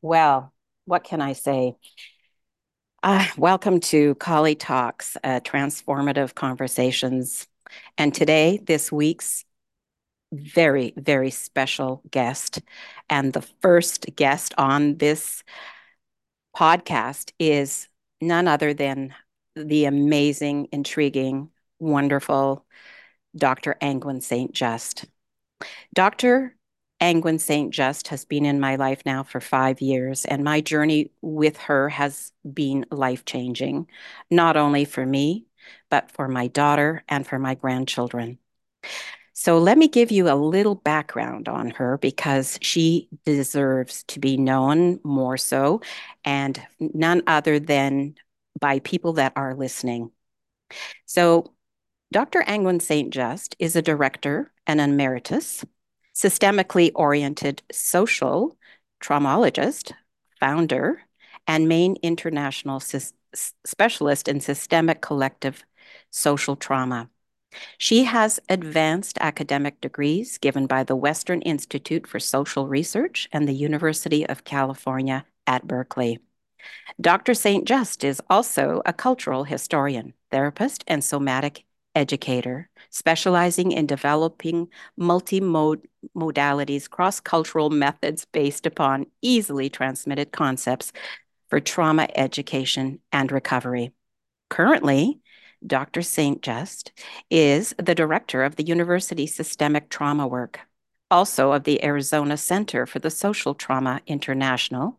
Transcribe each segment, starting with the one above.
Well, what can I say? Welcome to Collie Talks, transformative conversations. And today, this week's very, very special guest, and the first guest on this podcast is none other than the amazing, intriguing, wonderful Dr. Angwin St. Just. Dr. Angwin St. Just has been in my life now for 5 years, and my journey with her has been life changing, not only for me, but for my daughter and for my grandchildren. So, let me give you a little background on her because she deserves to be known more so, and none other than by people that are listening. So, Dr. Angwin St. Just is a director and emeritus, systemically oriented social traumologist, founder, and main international specialist in systemic collective social trauma. She has advanced academic degrees given by the Western Institute for Social Research and the University of California at Berkeley. Dr. St. Just is also a cultural historian, therapist, and somatic educator, specializing in developing multimodalities, cross-cultural methods based upon easily transmitted concepts for trauma education and recovery. Currently, Dr. St. Just is the director of the University Systemic Trauma Work, also of the Arizona Center for the Social Trauma International,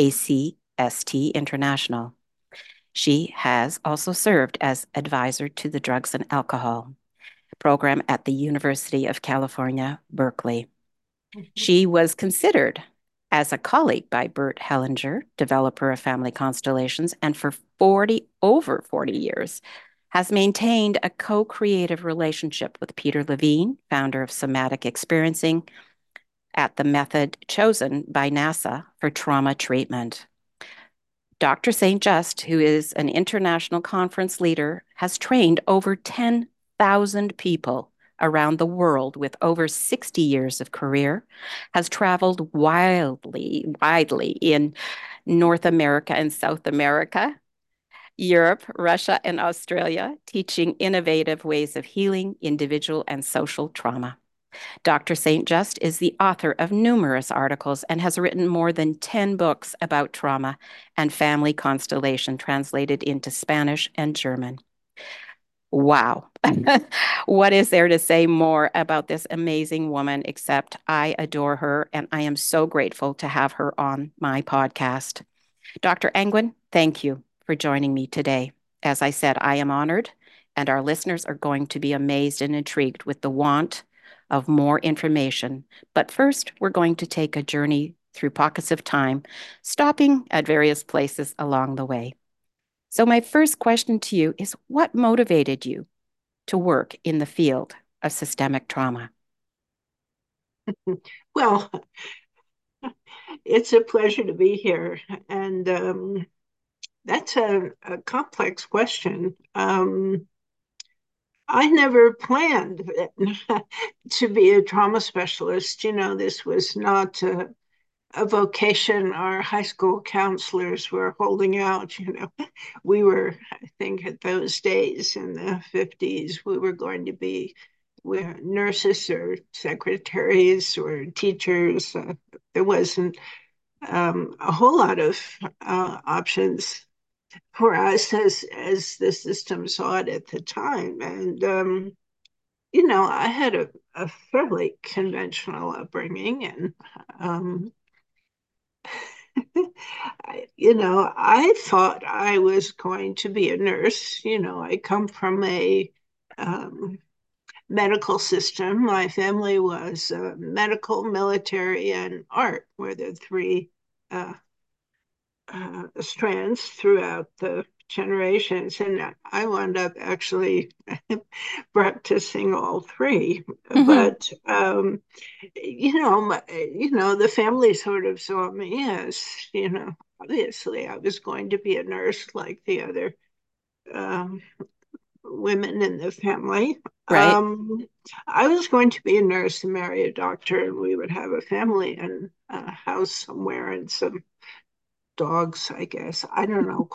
ACST International. She has also served as advisor to the Drugs and Alcohol program at the University of California, Berkeley. She was considered as a colleague by Bert Hellinger, developer of Family Constellations, and for over 40 years has maintained a co-creative relationship with Peter Levine, founder of Somatic Experiencing, at the method chosen by NASA for trauma treatment. Dr. St. Just, who is an international conference leader, has trained over 10,000 people around the world with over 60 years of career, has traveled widely in North America and South America, Europe, Russia, and Australia, teaching innovative ways of healing individual and social trauma. Dr. St. Just is the author of numerous articles and has written more than 10 books about trauma and family constellation translated into Spanish and German. Wow. What is there to say more about this amazing woman except I adore her and I am so grateful to have her on my podcast. Dr. Angwin, thank you for joining me today. As I said, I am honored, and our listeners are going to be amazed and intrigued with the want of more information. But first, we're going to take a journey through pockets of time, stopping at various places along the way. So, my first question to you is what motivated you to work in the field of systemic trauma? Well, it's a pleasure to be here. And that's a complex question. I never planned to be a trauma specialist. This was not a vocation our high school counselors were holding out. We were, I think, at those days in the 50s, we were going to be nurses or secretaries or teachers. There wasn't a whole lot of options for us as the system saw it at the time. And I had a fairly conventional upbringing, and I thought I was going to be a nurse. I come from a um, medical system. My family was medical, military, and art were the three uh, strands throughout the generations, and I wound up actually practicing all three. Mhm. But the family sort of saw me as, obviously I was going to be a nurse like the other um, women in the family. Right. I was going to be a nurse and marry a doctor, and we would have a family and a house somewhere and some dogs, I guess. I don't know.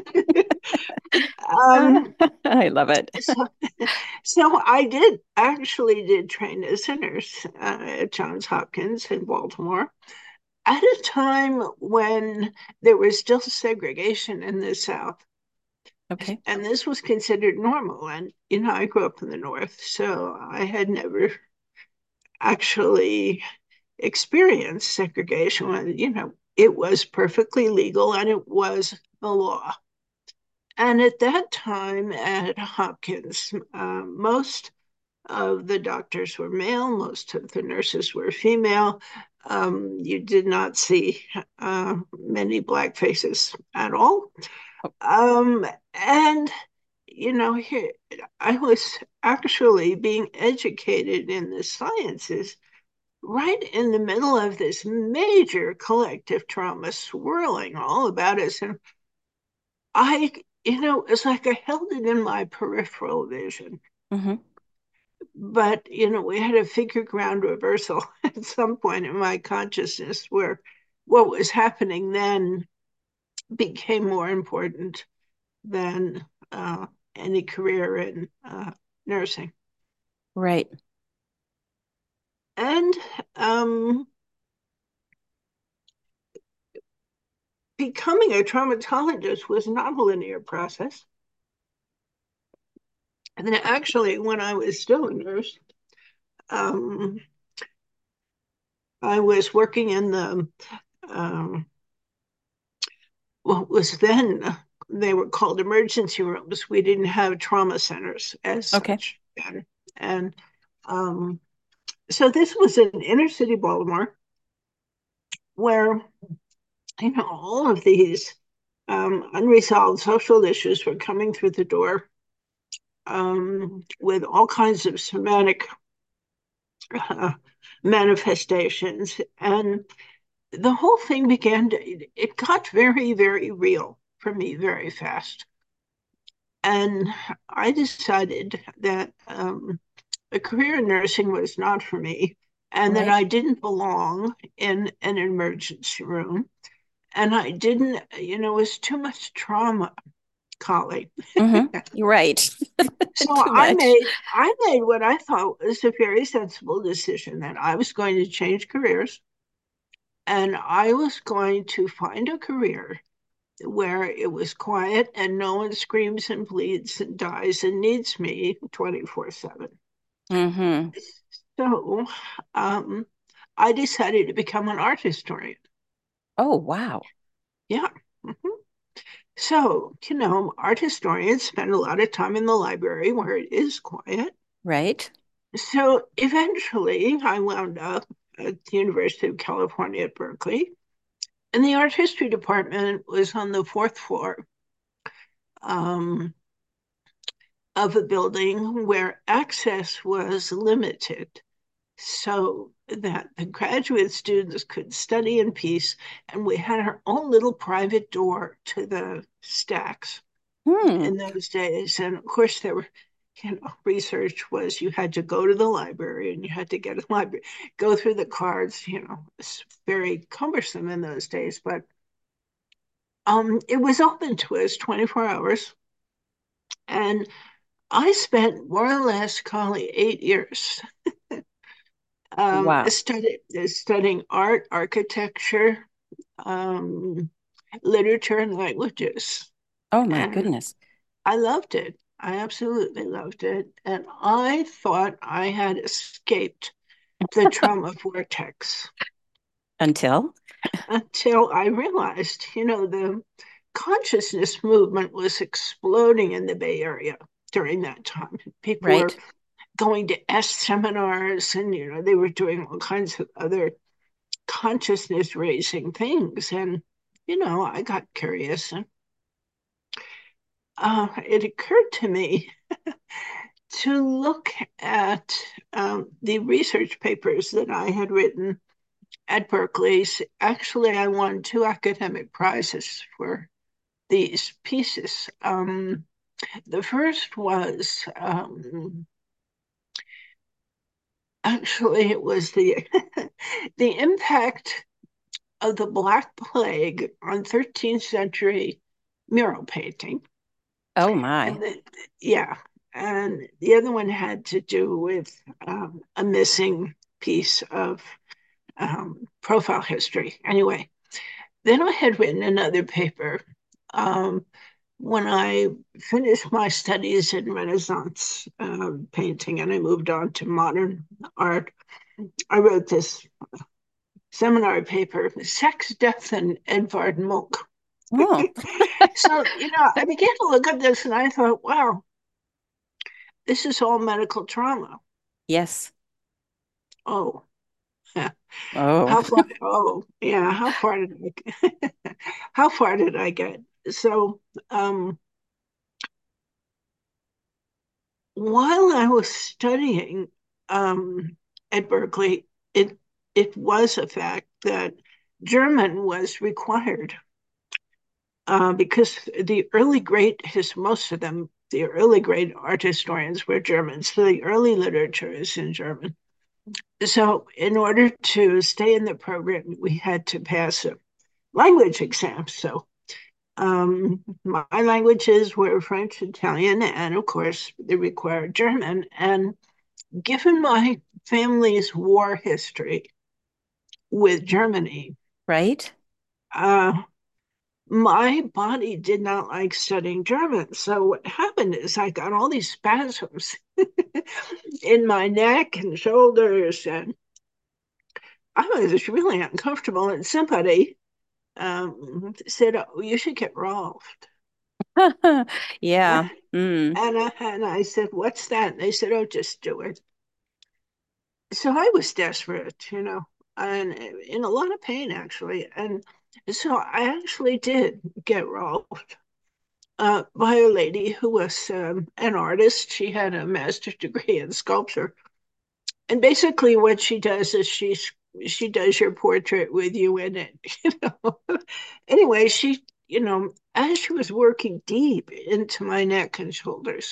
um, I love it. so, so I did actually did train as a nurse at Johns Hopkins in Baltimore at a time when there was still segregation in the South. Okay. And this was considered normal. And, I grew up in the North, so I had never actually experienced segregation when, it was perfectly legal and it was the law. And at that time at Hopkins, most of the doctors were male, most of the nurses were female. You did not see many black faces at all. Oh, And here I was actually being educated in the sciences right in the middle of this major collective trauma swirling all about us. And it's like I held it in my peripheral vision. hmm. But, we had a figure ground reversal at some point in my consciousness where what was happening then became more important than any career in nursing. Right. And um, becoming a traumatologist was not a linear process. And then actually, when I was still a nurse, um, I was working in the what was then they were called emergency rooms. We didn't have trauma centers as Okay. such then. And um, so this was in inner city Baltimore, where all of these unresolved social issues were coming through the door with all kinds of somatic uh, manifestations. And the whole thing it got very, very real for me very fast. And I decided that a career in nursing was not for me and that Right. I didn't belong in an emergency room. And I didn't, it was too much trauma, Collie. Hmm. You're right. So Too much. I made what I thought was a very sensible decision that I was going to change careers and I was going to find a career where it was quiet and no one screams and bleeds and dies and needs me 24/7. Hmm. So um, I decided to become an art historian. Oh, wow. Yeah. Mhm. So, art historians spend a lot of time in the library where it is quiet. Right. So eventually I wound up at the University of California at Berkeley. And the art history department was on the fourth floor um, of a building where access was limited so that the graduate students could study in peace. And we had our own little private door to the stacks Hmm. in those days. And of course, there were, research was you had to go to the library and you had to get a library, go through the cards. It's very cumbersome in those days, but it was open to us 24 hours. And I spent more or less, Collie, 8 years Wow. studying art, architecture, um, literature, and languages. Oh, my And goodness. I loved it. I absolutely loved it. And I thought I had escaped the trauma vortex Until? until I realized, the consciousness movement was exploding in the Bay Area during that time. People were Right. going to S seminars and, they were doing all kinds of other consciousness raising things. And, I got curious and it occurred to me to look at the research papers that I had written at Berkeley. Actually, I won two academic prizes for these pieces. The first was actually it was the the impact of the Black Plague on 13th century mural painting. Oh my. And yeah, and the other one had to do with a missing piece of profile history. Anyway, then I had written another paper um, when I finished my studies in Renaissance painting and I moved on to modern art. I wrote this seminar paper, Sex, Death, and Edvard Munch. Oh, So, I began to look at this and I thought, wow, this is all medical trauma. yes. Oh, yeah. Oh, How far? Oh, yeah. How far did how far did I get? So, while I was studying at Berkeley, it was a fact that German was required because most of them, the early great art historians were Germans. So the early literature is in German. So in order to stay in the program, we had to pass a language exam. So my languages were French, Italian, and of course, they required German. And given my family's war history with Germany, right? uh, my body did not like studying German. So what happened is I got all these spasms in my neck and shoulders, and I was really uncomfortable. And somebody said, "Oh, you should get Rolfed." Yeah. Mm, And I said, "What's that?" And they said, "Oh, just do it." So I was desperate, and in a lot of pain actually. And so I actually did get Rolfed by a lady who was an artist. She had a master's degree in sculpture, and basically what she does is she does your portrait with you in it. Anyway, as she was working deep into my neck and shoulders,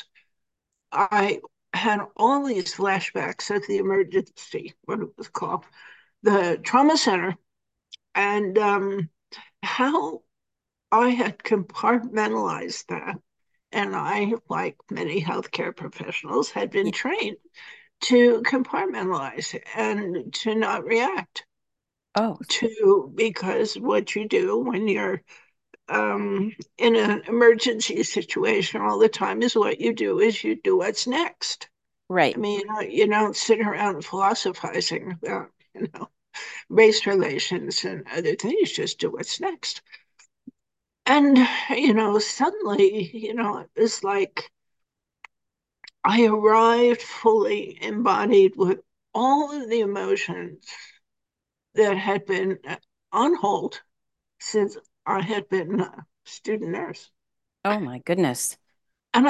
I had all these flashbacks of the emergency, what it was called, the trauma center, and how I had compartmentalized that. And I, like many healthcare professionals, had been y- trained to compartmentalize and to not react oh, to, because what you do when you're in an emergency situation all the time is what you do is you do what's next. I right. mean, you don't sit around philosophizing about, race relations and other things, just do what's next. And, suddenly, it was like I arrived fully embodied with all of the emotions that had been on hold since I had been a student nurse. Oh my goodness. And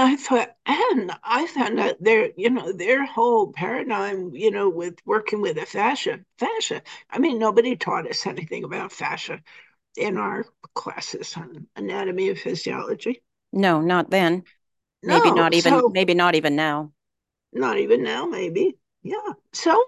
I found out their whole paradigm, with working with the fascia. I mean, nobody taught us anything about fascia in our classes on anatomy and physiology. No, not then. No, so Maybe not even now. not even now, maybe. Yeah. So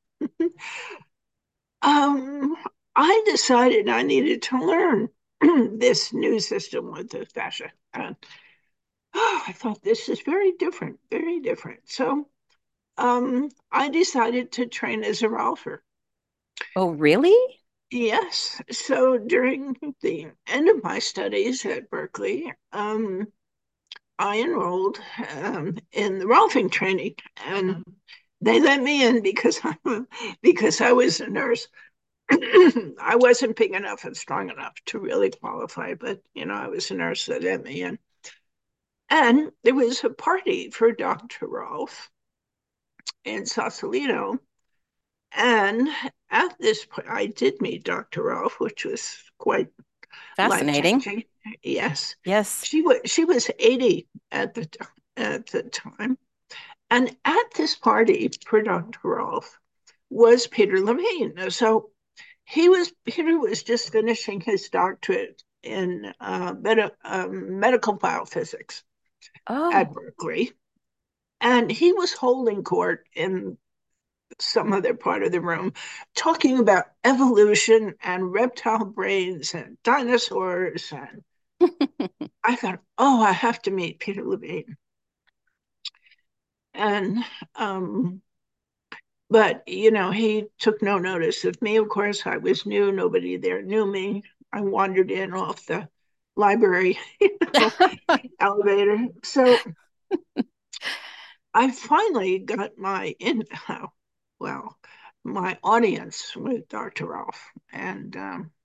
um, I decided I needed to learn this new system with the fascia. And I thought this is very different, very different. So I decided to train as a rolfer. Oh, really? Yes. So during the end of my studies at Berkeley, I enrolled in the rolfing training, and they let me in because I was a nurse. I wasn't big enough and strong enough to really qualify, but I was a nurse that let me in. And there was a party for Dr. Rolf in Sausalito. And at this point, I did meet Dr. Rolf, which was quite life Fascinating. changing. Yes, Yes. she was 80 at the time, and at this party for Dr. Rolf was Peter Levine. So Peter was just finishing his doctorate in medical biophysics, at Oh. Berkeley. And he was holding court in some other part of the room, talking about evolution and reptile brains and dinosaurs. And I thought, oh, I have to meet Peter Levine. And but he took no notice of me. Of course, I was new; nobody there knew me. I wandered in off the library, know, elevator. So I finally got well, my audience with Dr. Rolfe, and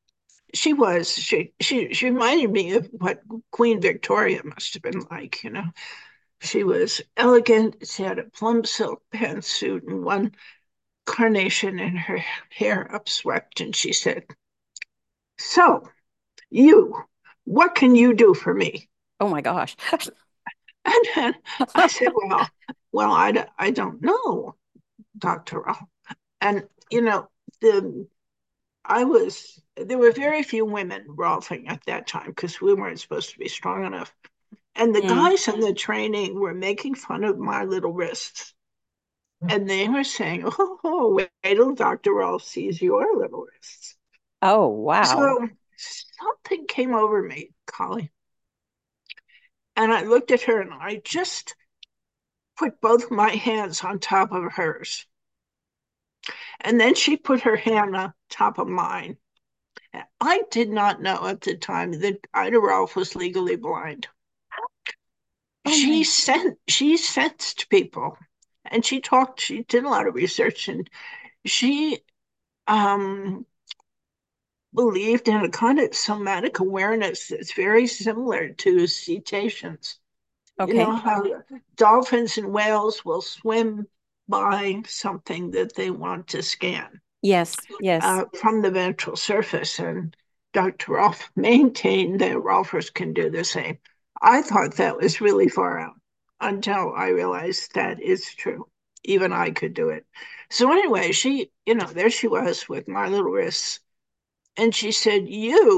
she reminded me of what Queen Victoria must have been like. She was elegant. She had a plum silk pantsuit and one carnation in her hair upswept, and she said, "So, you, what can you do for me?" Oh my gosh. And then I said, "Well, I don't know, Dr. Rolfe." And the there were very few women rolfing at that time because we weren't supposed to be strong enough. And the Mm. guys in the training were making fun of my little wrists. And they were saying, "Oh, wait till Dr. Rolfe sees your little wrists." Oh, wow. So something came over me, Collie. And I looked at her and I just put both my hands on top of hers. And then she put her hand on top of mine. I did not know at the time that Ida Rolfe was legally blind. Oh She my. sent she sensed people, and she did a lot of research, and she um believed in a kind of somatic awareness that's very similar to cetaceans. You know Okay. how dolphins and whales will swim by something that they want to scan Yes. Yes. from the ventral surface, and Dr. Rolfe maintained that Rolfers can do the same. I thought that was really far out until I realized that is true. Even I could do it. So anyway, there she was with my little wrists, and she said,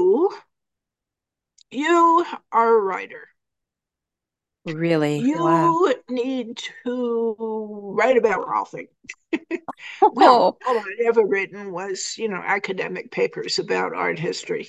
you are a writer. Really? Wow. You need to write about Rolfing. Well, Oh, all I'd ever written was, academic papers about art history.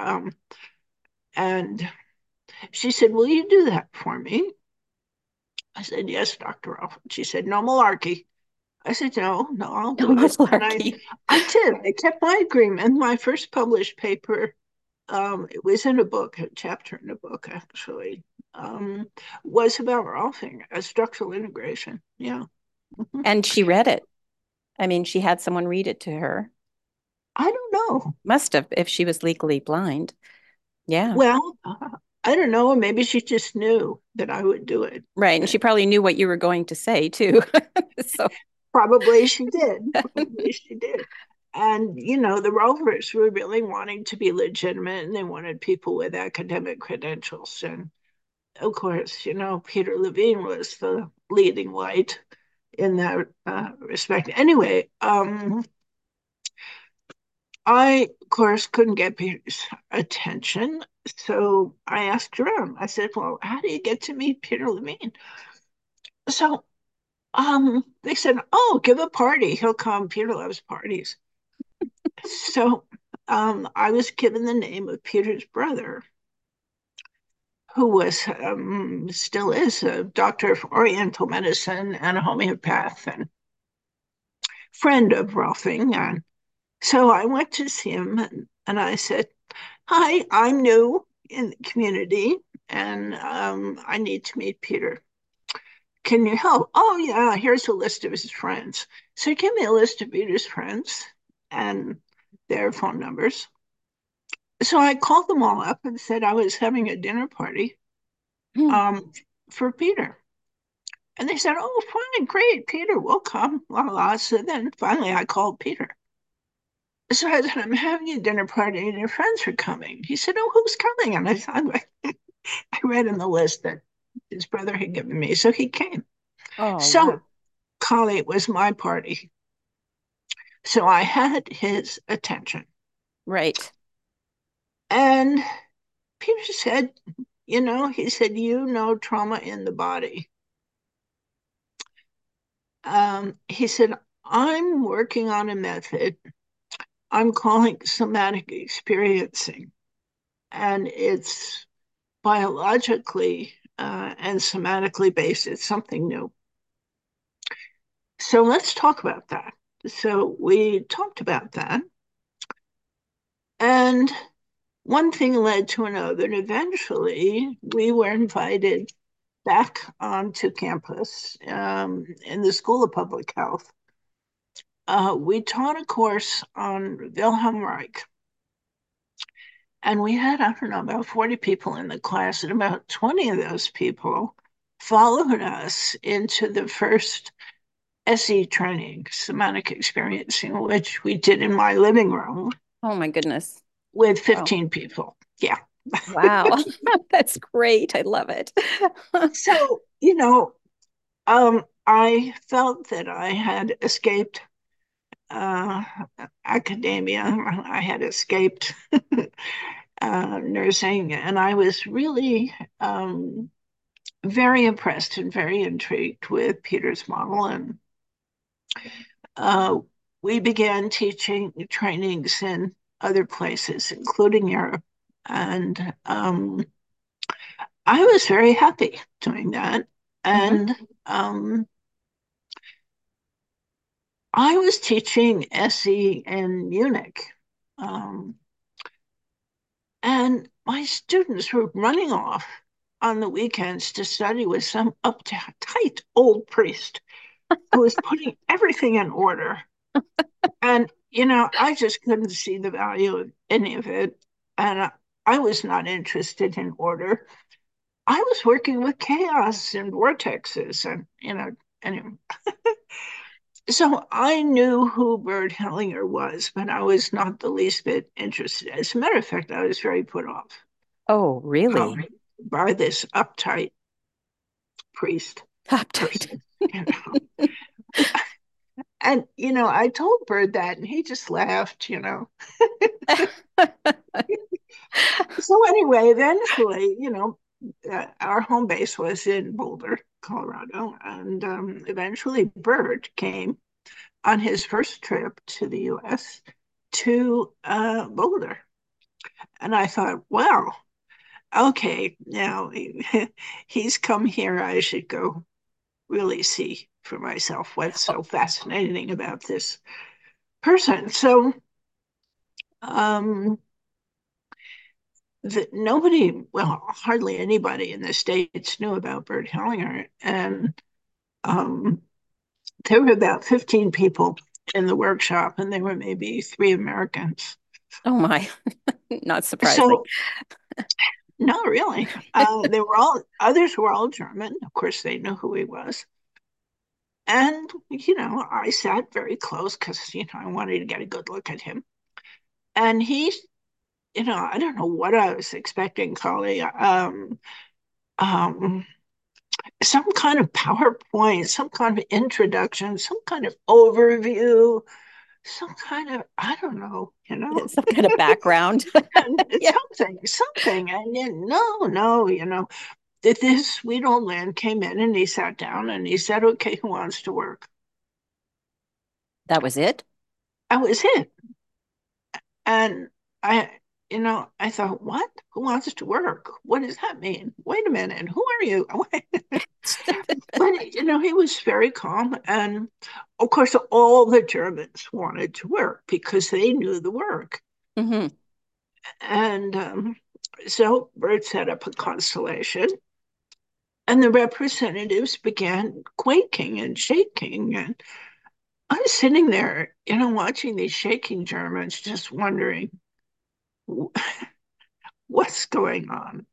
And she said, "Will you do that for me?" I said, "Yes, Dr. Rolfe." She said, "No malarkey." I said, "No, no, I'll no do it." And malarkey. I did. I kept my agreement. My first published paper, it was in a book, a chapter in a book, actually, um, was about Rolfing, a structural integration. Yeah. Mhm. And she read it. I mean, she had someone read it to her. I don't know. Must have, if she was legally blind. Yeah. Well, I don't know. Maybe she just knew that I would do it. Right. And And she probably knew what you were going to say too. So, probably she did. Probably she did. And, the Rovers were really wanting to be legitimate and they wanted people with academic credentials. And of course, Peter Levine was the leading light in that respect. Anyway, I, of course, couldn't get Peter's attention. So I asked around. I said, "Well, how do you get to meet Peter Levine?" So they said, "Oh, give a party. He'll come. Peter loves parties." So I was given the name of Peter's brother, who was still is a doctor of Oriental medicine and a homeopath and friend of Rolfing. And so I went to see him and I said, "Hi, I'm new in the community and I need to meet Peter. Can you help?" "Oh, yeah, here's a list of his friends." So he gave me a list of Peter's friends and their phone numbers. So I called them all up and said I was having a dinner party um, for Peter. And they said, "Oh, fine, great, Peter, we'll come, la la." So then finally I called Peter. So I said, "I'm having a dinner party and your friends are coming." He said, "Oh, who's coming?" And I read in the list that his brother had given me. So he came. oh, wow. So, Collie, it was my party. So I had his attention. Right. And Peter said, he said, trauma in the body. He said, I'm working on a method I'm calling somatic experiencing, and it's biologically and somatically based. It's something new. So let's talk about that. So we talked about that, and one thing led to another, and eventually we were invited back onto campus in the School of Public Health. We taught a course on Wilhelm Reich, and we had, I don't know, about 40 people in the class, and about 20 of those people followed us into the first SE training, somatic experiencing, which we did in my living room Oh my goodness. with Wow. 15 people. Yeah. Wow. That's great. I love it. So, I felt that I had escaped uh, academia. I had escaped nursing, and I was really very impressed and very intrigued with Peter's model. And uh, we began teaching trainings in other places, including Europe. And I was very happy doing that. Hmm. And I was teaching SE in Munich. Um, and my students were running off on the weekends to study with some uptight old priest who was putting everything in order. And, I just couldn't see the value of any of it. And I was not interested in order. I was working with chaos and vortexes and, anyway. So I knew who Bert Hellinger was, but I was not the least bit interested. As a matter of fact, I was very put off Oh, um, really? by this uptight priest Uptight. person. You know. And, I told Bert that, and he just laughed. So anyway, eventually, our home base was in Boulder, Colorado, and eventually Bert came on his first trip to the U.S. to Boulder, and I thought, wow, okay, now he's come here. I should go really see for myself what's Oh, so fascinating about this person. So um, nobody, well, hardly anybody in the States knew about Bert Hellinger. And um, there were about 15 people in the workshop, and there were maybe three Americans. oh my. Not surprising. So, no, really. Others were all German. Of course, they knew who he was. And, I sat very close because, I wanted to get a good look at him. And I don't know what I was expecting, Collie. Um, some kind of PowerPoint, some kind of introduction, some kind of overview, some kind of, I don't know, Some kind of background. and Yeah. something. And then, no, this sweet old man came in and he sat down and he said, okay, who wants to work? That was it? That was it. And I thought, what? Who wants to work? What does that mean? Wait a minute. Who are you? But he was very calm, and of course, all the Germans wanted to work because they knew the work. Hmm. And so Bert set up a constellation, and the representatives began quaking and shaking. And I was sitting there, watching these shaking Germans, just wondering what's going on.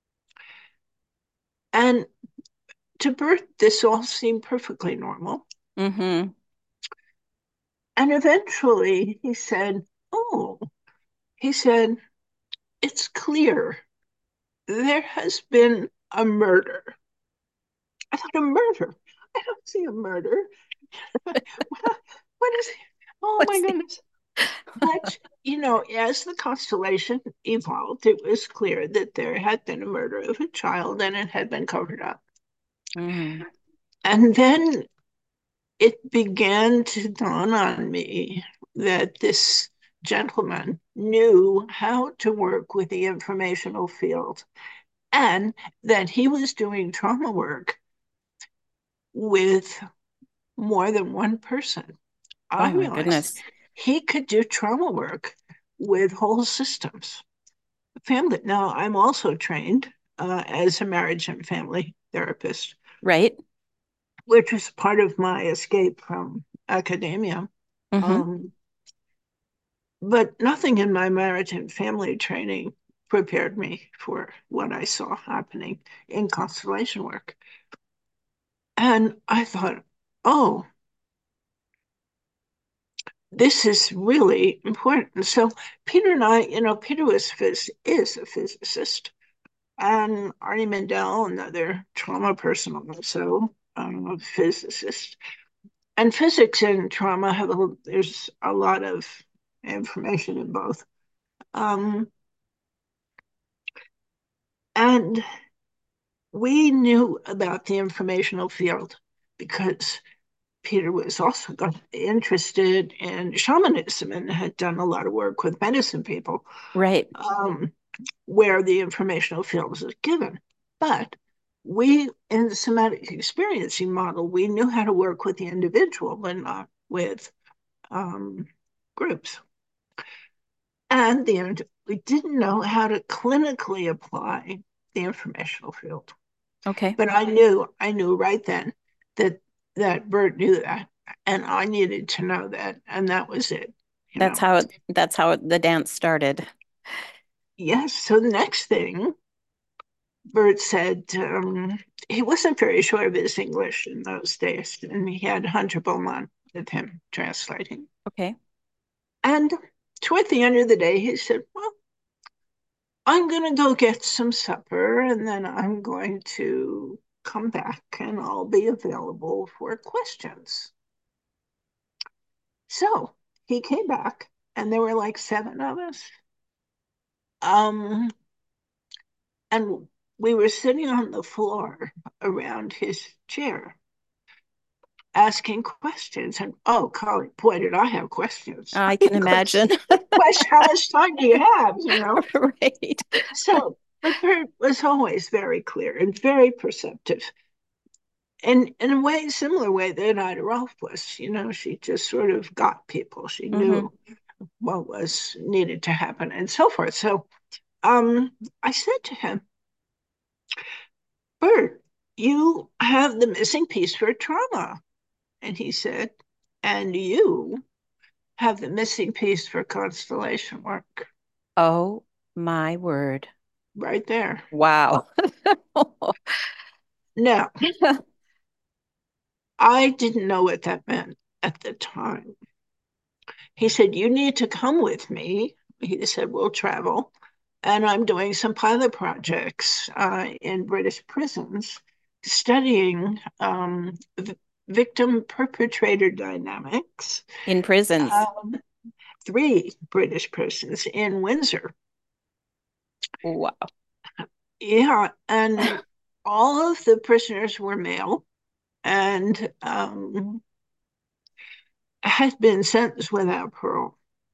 And to Bert, this all seemed perfectly normal. Hmm. And eventually he said, oh, he said, it's clear there has been a murder. I thought, a murder? I don't see a murder. What is it? Oh my What's the goodness. But, as the constellation evolved, it was clear that there had been a murder of a child and it had been covered up. Mm, And then it began to dawn on me that this gentleman knew how to work with the informational field and that he was doing trauma work with more than one person. I oh my realized goodness. he could do trauma work with whole systems. Family. Now, I'm also trained as a marriage and family therapist, Right? which was part of my escape from academia. Mm-hmm. Um, but nothing in my marriage and family training prepared me for what I saw happening in constellation work. And I thought, oh, this is really important. So Peter and I, Peter is a physicist, and Arnie Mindell, another trauma person, also a physicist. And physics and trauma there's a lot of information in both. Um, and we knew about the informational field because Peter was also interested in shamanism and had done a lot of work with medicine people, Right. um, where the informational field was given. But we, in the somatic experiencing model, we knew how to work with the individual, but not with um, groups. And we didn't know how to clinically apply the informational field. Okay. But I knew right then that Bert knew that, and I needed to know that, and that was it. You That's know. how the dance started. Yes. So the next thing, Bert said he wasn't very sure of his English in those days, and he had Hunter Beaumont with him translating. Okay. And toward the end of the day, he said, "Well, I'm going to go get some supper, and then I'm going to come back, and I'll be available for questions." So he came back, and there were like seven of us. Um, and we were sitting on the floor around his chair asking questions. And oh, golly, boy, did I have questions. I can Because imagine. question, how much time do you have? Right. So, but Bert was always very clear and very perceptive. And in a way, similar way that Ida Rolf was, she just sort of got people. She Mm-hmm. knew what was needed to happen and so forth. So I said to him, Bert, you have the missing piece for trauma. And he said, and you have the missing piece for constellation work Oh my word. right there. Wow. Now, I didn't know what that meant at the time. He said, you need to come with me. He said, we'll travel. And I'm doing some pilot projects in British prisons studying victim perpetrator dynamics. In prisons. Um, three British prisons in Windsor. Wow. Yeah, and all of the prisoners were male and had been sentenced without parole.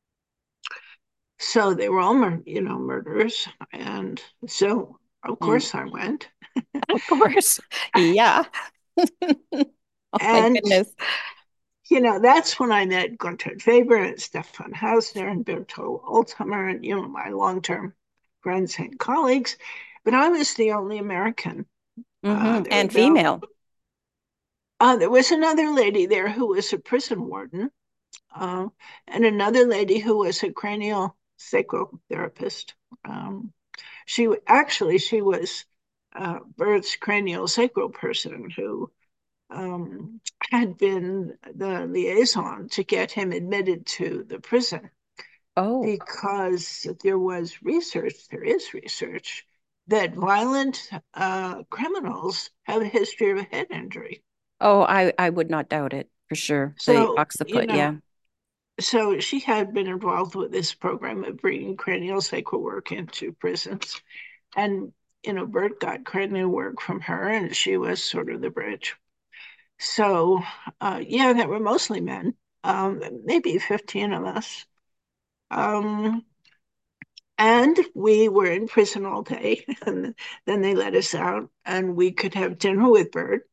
So they were all, murderers. And so, of Mm, course, I went. of course. Yeah. Oh my And, goodness. that's when I met Gunther Faber and Stefan Hausner and Berto Altheimer and, my long term friends and colleagues. But I was the only American. Mm-hmm. There were And about female. there was another lady there who was a prison warden, uh, and another lady who was a cranial sacral therapist. Um, she was Bert's cranial sacral person who had been the liaison to get him admitted to the prison Oh. because there is research that violent criminals have a history of a head injury. Oh, I would not doubt it for sure. The So, occiput, yeah. So she had been involved with this program of bringing cranial sacral work into prisons. And, Bert got cranial work from her, and she was sort of the bridge. So, yeah, that were mostly men, maybe 15 of us. Um, and we were in prison all day. And then they let us out, and we could have dinner with Bert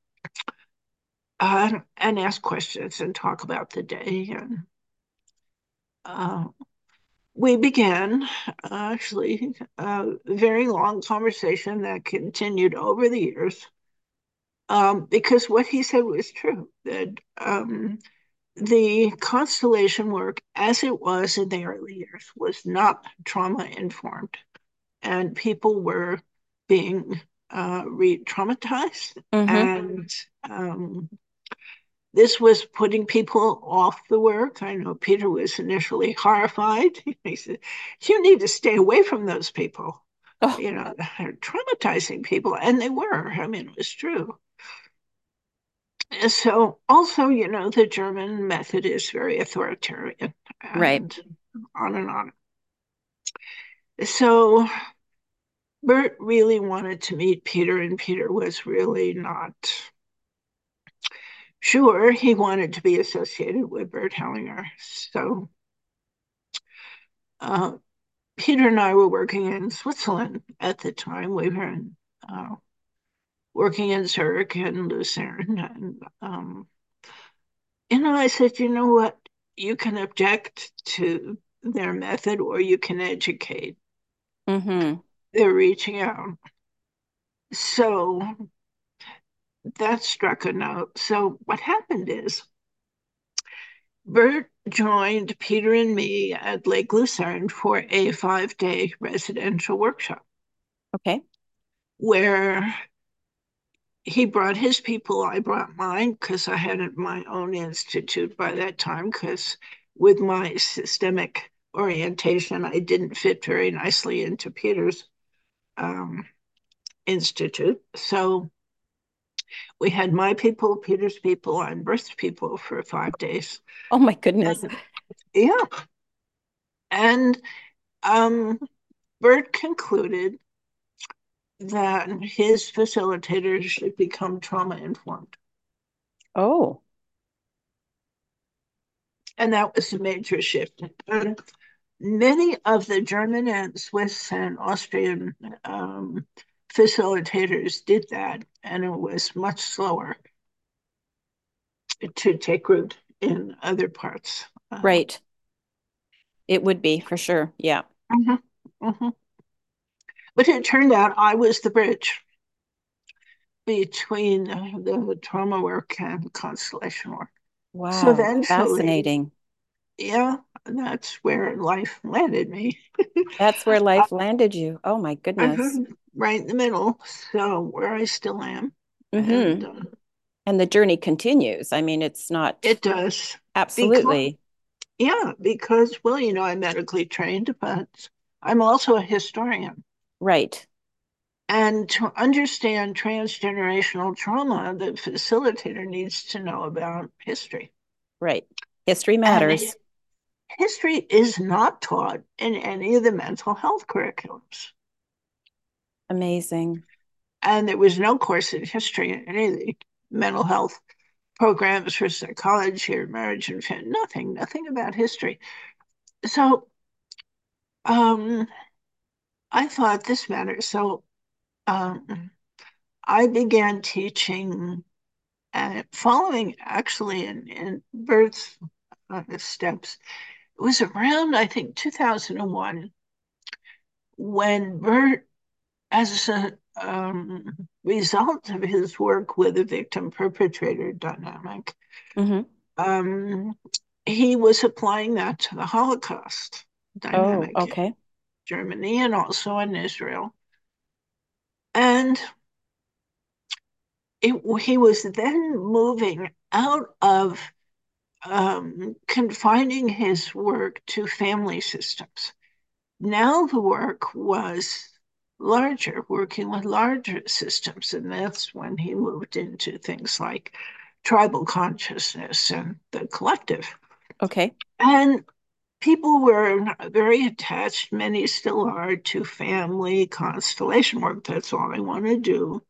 and ask questions and talk about the day. And uh, we began actually a very long conversation that continued over the years because what he said was true that the constellation work, as it was in the early years, was not trauma informed, and people were being re traumatized. Mm-hmm. And this was putting people off the work. I know Peter was initially horrified. He said, "You need to stay away from those people. Oh, They're traumatizing people." And they were. I mean, it was true. So, also, the German method is very authoritarian right. and on and on. So, Bert really wanted to meet Peter, and Peter was really not sure he wanted to be associated with Bert Hellinger. So, uh, Peter and I were working in Switzerland at the time. We were working in Zurich and Lucerne. And, I said, you know what? You can object to their method or you can educate. Mm-hmm. They're reaching out. So that struck a note. So what happened is Bert joined Peter and me at Lake Lucerne for a 5-day residential workshop Okay. where he brought his people. I brought mine because I had my own institute by that time. Because with my systemic orientation, I didn't fit very nicely into Peter's um, institute. So we had my people, Peter's people, and Bert's people for 5 days. Oh my goodness. And, yeah, and um, Bert concluded that his facilitators should become trauma informed. Oh, And that was a major shift. And many of the German and Swiss and Austrian facilitators did that, and it was much slower to take root in other parts. right. It would be for sure. Yeah. Mhm, mhm. But it turned out I was the bridge between the trauma work and constellation work. So Wow. eventually, Fascinating. yeah, that's where life landed me. That's where life landed you. Oh my goodness. I'm right in the middle, so where I still am. And Mm-hmm. And the journey continues. I mean, it's not it does. Because, absolutely yeah, because, well, I'm medically trained, but I'm also a historian. right. And to understand transgenerational trauma, the facilitator needs to know about history. Right. History And matters. history is not taught in any of the mental health curriculums. Amazing. And there was no course in history in any of the mental health programs for psychology or marriage and family, nothing about history. So um, I thought this matters. So um, I began teaching and following actually in Bert's steps. It was around, I think, 2001 when Bert, as a result of his work with the victim perpetrator dynamic, Hmm. um, he was applying that to the Holocaust Oh, dynamic in okay. Germany and also in Israel. And he was then moving out of confining his work to family systems. Now the work was larger, working with larger systems. And that's when he moved into things like tribal consciousness and the collective. Okay. And people were very attached, many still are, to family constellation work. That's all they want to do.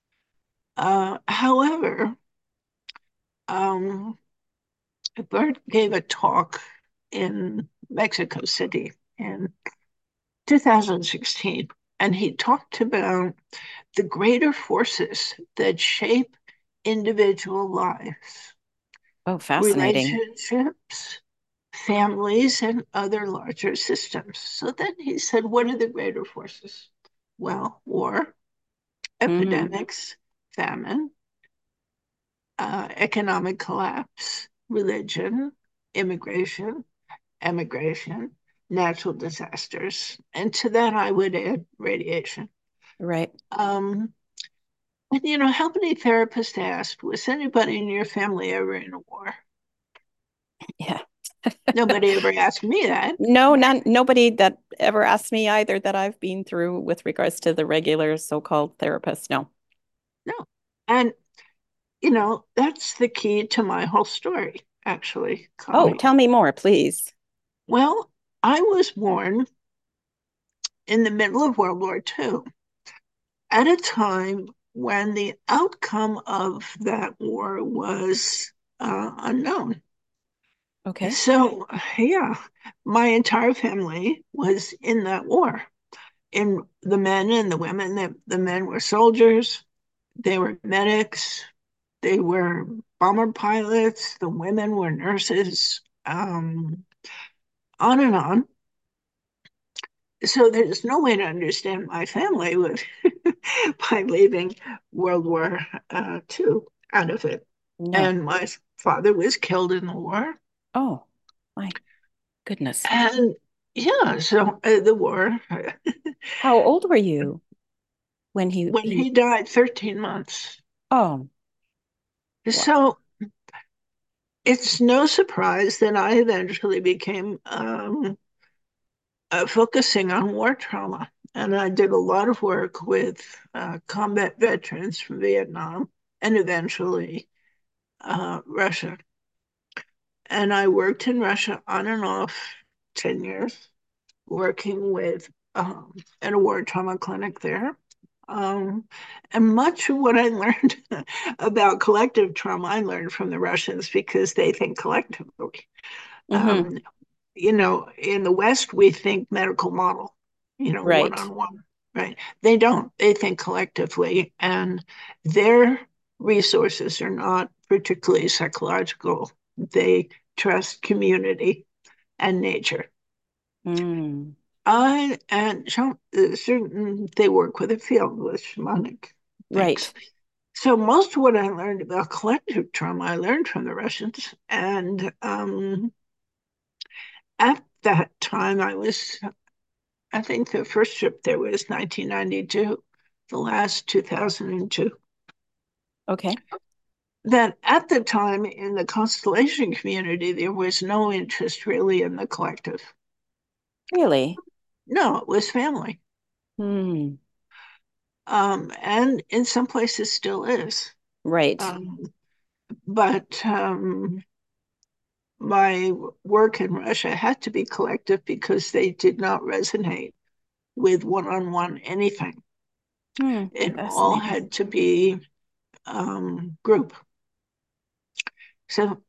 However, um, Bert gave a talk in Mexico City in 2016, and he talked about the greater forces that shape individual lives, Oh, fascinating. relationships, families, and other larger systems. So then he said, what are the greater forces? Well, war, Mm, epidemics, famine, economic collapse, religion, immigration, emigration, natural disasters. And to that, I would add radiation. right. Um, and how many therapists asked, was anybody in your family ever in a war? Yeah. Nobody ever asked me that. No, nobody that ever asked me either that I've been through with regards to the regular so-called therapist. No. No. And, that's the key to my whole story, actually, Oh, Connie. tell me more, please. Well, I was born in the middle of World War II at a time when the outcome of that war was unknown. Okay. So, yeah, my entire family was in that war. In the men and the women, the men were soldiers, they were medics, they were bomber pilots, the women were nurses, on and on. So there's no way to understand my family with by leaving World War II out of it. No. And my father was killed in the war. Oh, my goodness. And yeah, so the war, How old were you when when he died, 13 months. oh, wow. So it's no surprise that I eventually became focusing on war trauma. And I did a lot of work with combat veterans from Vietnam and eventually Russia. And I worked in Russia on and off 10 years, working with at a war trauma clinic there. Um, and much of what I learned about collective trauma, I learned from the Russians because they think collectively. Hmm. Um, in the West, we think medical model, one Right. on one, right? They don't. They think collectively, and their resources are not particularly psychological. They trust community and nature. Mm, I and certain they work with a field with shamanic things. right. So most of what I learned about collective trauma, I learned from the Russians, and at that time, I think the first trip there was 1992, the last 2002. Okay. That at the time in the constellation community, there was no interest really in the collective. Really? No, it was family. Hmm. And in some places still is. Right. Um, but my work in Russia had to be collective because they did not resonate with one on one anything. Hmm. It all Fascinating. had to be group. So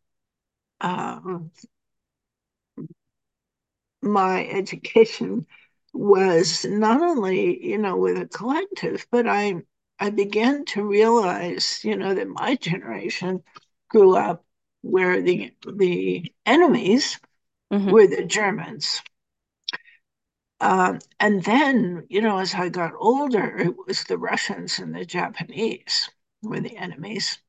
my education was not only, with a collective, but I began to realize, that my generation grew up where the enemies Hmm. were the Germans. And then, as I got older, it was the Russians and the Japanese were the enemies.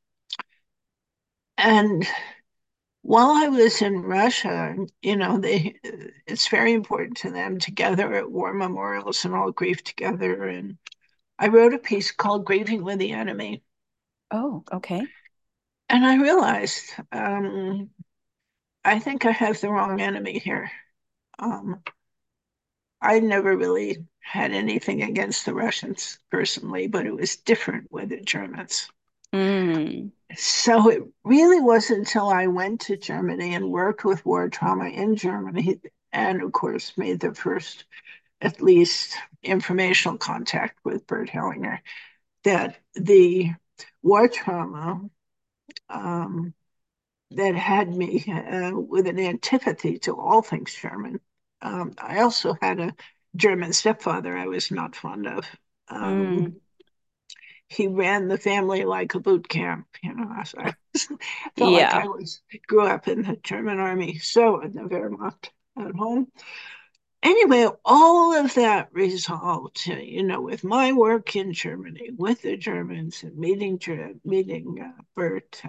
And while I was in Russia, it's very important to them to gather at war memorials and all grieve together. And I wrote a piece called Grieving with the Enemy. Oh, okay. And I realized I think I have the wrong enemy here. Um, I never really had anything against the Russians personally, but it was different with the Germans. Mm. So it really wasn't until I went to Germany and worked with war trauma in Germany, and of course made the first, at least, informational contact with Bert Hellinger, that the war trauma um, that had me with an antipathy to all things German. I also had a German stepfather I was not fond of. Mm, He ran the family like a boot camp. So I felt like yeah. I was grew up in the German army, so in the Wehrmacht at home. Anyway, all of that resolved, with my work in Germany with the Germans and meeting Bert,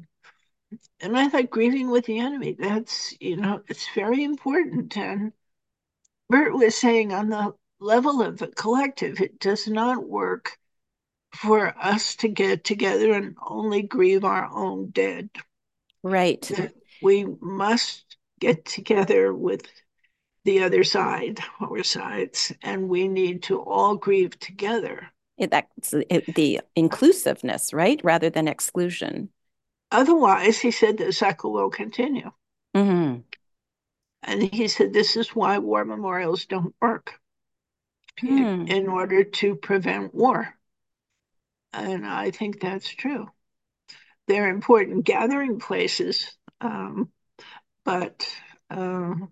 and I thought grieving with the enemy. That's it's very important. And Bert was saying on the level of the collective, it does not work for us to get together and only grieve our own dead. Right. That we must get together with the other side or sides, and we need to all grieve together. The inclusiveness, right? Rather than exclusion. Otherwise, he said, the cycle will continue. Hmm. And he said, this is why war memorials don't work Hmm. in order to prevent war. And I think that's true. They're important gathering places, but um,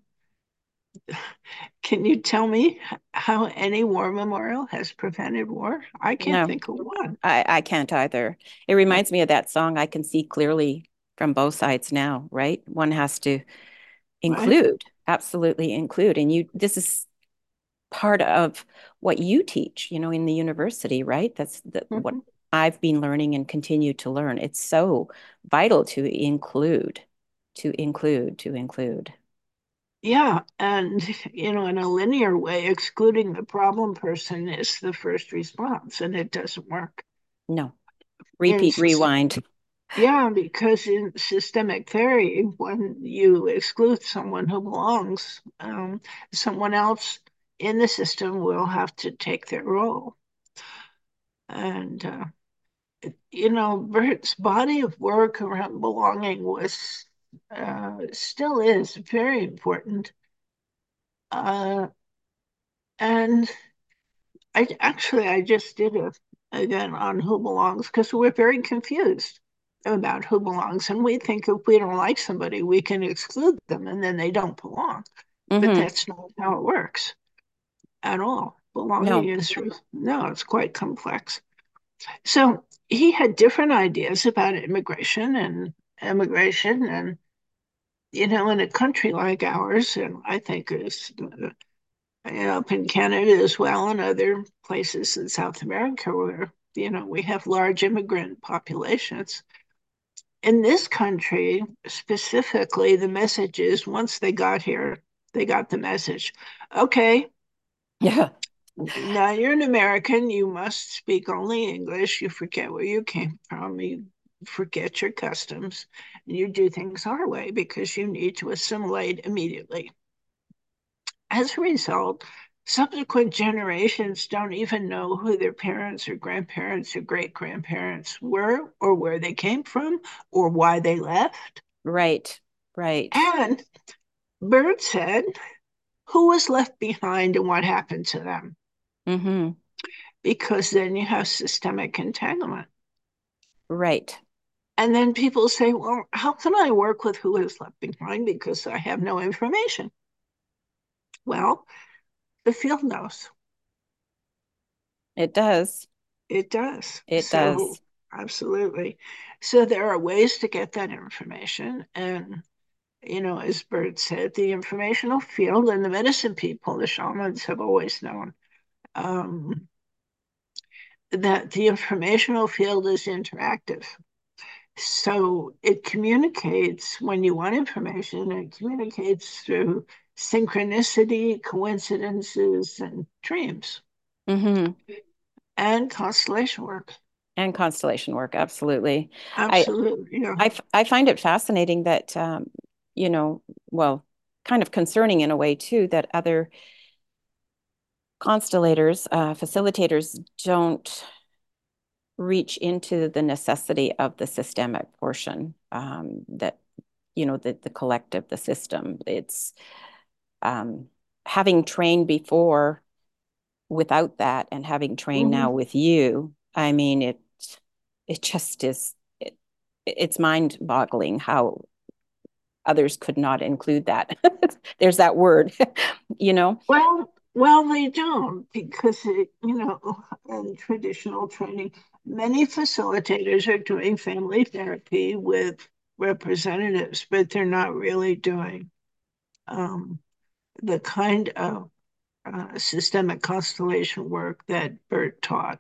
can you tell me how any war memorial has prevented war? I can't No, think of one. I can't either. It reminds me of that song, I can see clearly from both sides now, right? One has to Right? include, absolutely include. And this is part of what you teach, in the university, right? What Mhm. I've been learning and continue to learn. It's so vital to include, to include. Yeah, and in a linear way, excluding the problem person is the first response, and it doesn't work. No, In repeat, rewind. Yeah, because in systemic theory, when you exclude someone who belongs, someone else in the system will have to take their role. And Bert's body of work around belonging was still is very important. Uh, and I just did it again on who belongs because we're very confused about who belongs, and we think if we don't like somebody, we can exclude them, and then they don't belong. But Hmm. that's not how it works at all. Belonging No. is no, it's quite complex. So he had different ideas about immigration, and in a country like ours, and I think is up in Canada as well, and other places in South America where we have large immigrant populations. In this country, specifically, the message is once they got here, they got the message. Okay, Yeah. now you're an American, you must speak only English. You forget where you came from, you forget your customs, and you do things our way because you need to assimilate immediately. As a result, subsequent generations don't even know who their parents or grandparents or great grandparents were, or where they came from, or why they left. Right. Right. And Bert said, who was left behind and what happened to them? Hmm. Because then you have systemic entanglement. Right. And then people say, well, how can I work with who is left behind because I have no information? Well, the field knows. It does. It does. It So, does. absolutely. So, there are ways to get that information. And, as Bert said, the informational field and the medicine people, the shamans, have always known um, that the informational field is interactive. So, it communicates when you want information, it communicates through synchronicity, coincidences, and dreams Hmm. and constellation work. And constellation work, absolutely. I, Absolutely. Yeah. I find it fascinating that, you know, well, kind of concerning in a way too, that other constellators, facilitators don't reach into the necessity of the systemic portion, that, the collective, the system. It's um, having trained before without that and having trained now Mhm. with you. I mean, it just is, it's mind-boggling how others could not include that. There's that word, you know? Well, they don't because in traditional training, many facilitators are doing family therapy with representatives, but they're not really doing um, the kind of systemic constellation work that Bert taught.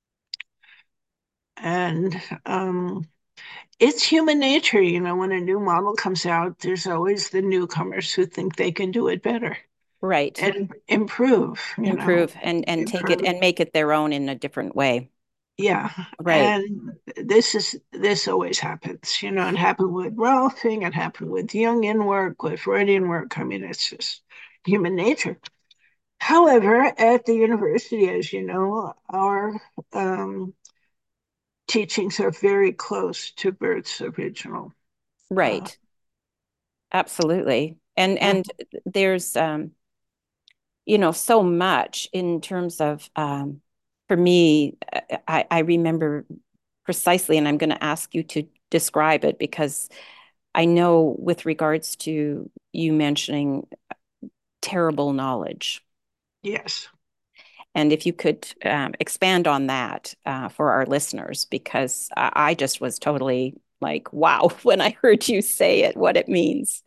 And it's human nature, when a new model comes out, there's always the newcomers who think they can do it better Right. and improve, Improve and take it improve. and make it their own in a different way. Yeah. Right. And this always happens, it happened with Rolfing, it happened with Jungian work, with Freudian work. I mean, it's just human nature. However, at the university, as you know, our um, teachings are very close to Bert's original. Uh, Right. Absolutely. And and there's so much in terms of for me, I remember precisely, and I'm going to ask you to describe it because I know with regards to you mentioning terrible knowledge. yes. And if you could expand on that for our listeners, because I just was totally like, wow, when I heard you say it, what it means.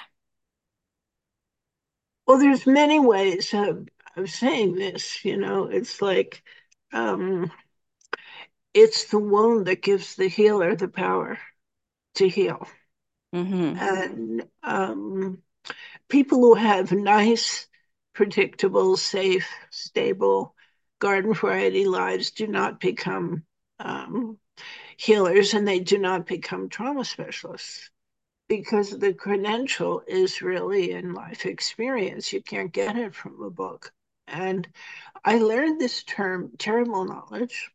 Well, there's many ways of saying this, it's like um, it's the wound that gives the healer the power to heal. Mm-hmm. And people who have nice, predictable, safe, stable, garden variety lives do not become um, healers and they do not become trauma specialists because the credential is really in life experience. You can't get it from a book. And I learned this term, terrible knowledge,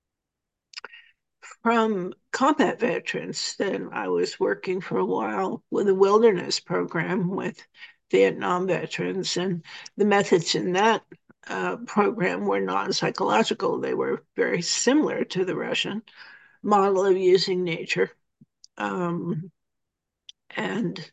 from combat veterans. Then I was working for a while with a wilderness program with Vietnam veterans, and the methods in that program were non-psychological. They were very similar to the Russian model of using nature um, and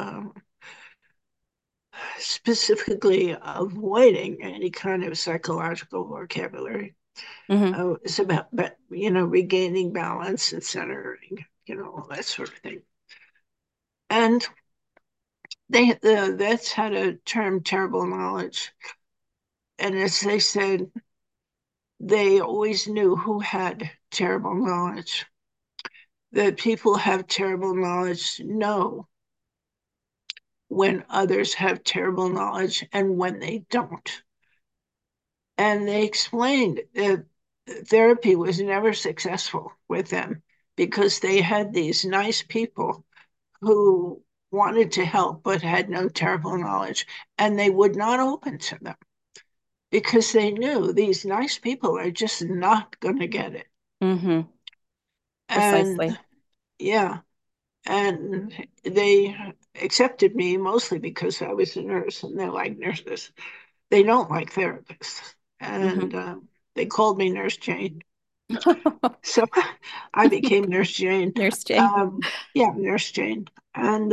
specifically avoiding any kind of psychological vocabulary. Mm-hmm. It's about, regaining balance and centering, all that sort of thing. And the vets had a term, terrible knowledge. And as they said, they always knew who had terrible knowledge. That people have terrible knowledge know when others have terrible knowledge and when they don't. And they explained that therapy was never successful with them because they had these nice people who wanted to help but had no terrible knowledge, and they would not open to them because they knew these nice people are just not going to get it. Mm-hmm. And Precisely. yeah, and they accepted me mostly because I was a nurse and they like nurses. They don't like therapists. Mm-hmm. And they called me Nurse Jane. So I became Nurse Jane. Nurse Jane. Yeah, Nurse Jane. And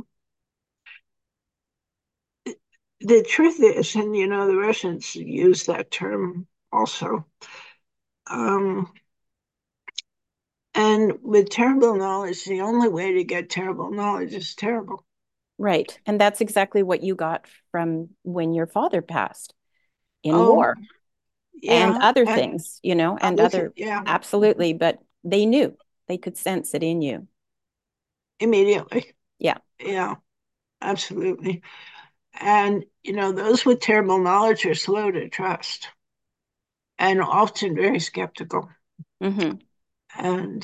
the truth is, and the Russians use that term also. Um, and with terrible knowledge, the only way to get terrible knowledge is terrible. Right. And that's exactly what you got from when your father passed in Oh, war and yeah, other and things, and other thing, other, yeah, absolutely. But they knew, they could sense it in you. immediately, Yeah. yeah, absolutely. And those with terrible knowledge are slow to trust and often very skeptical. Mm-hmm. And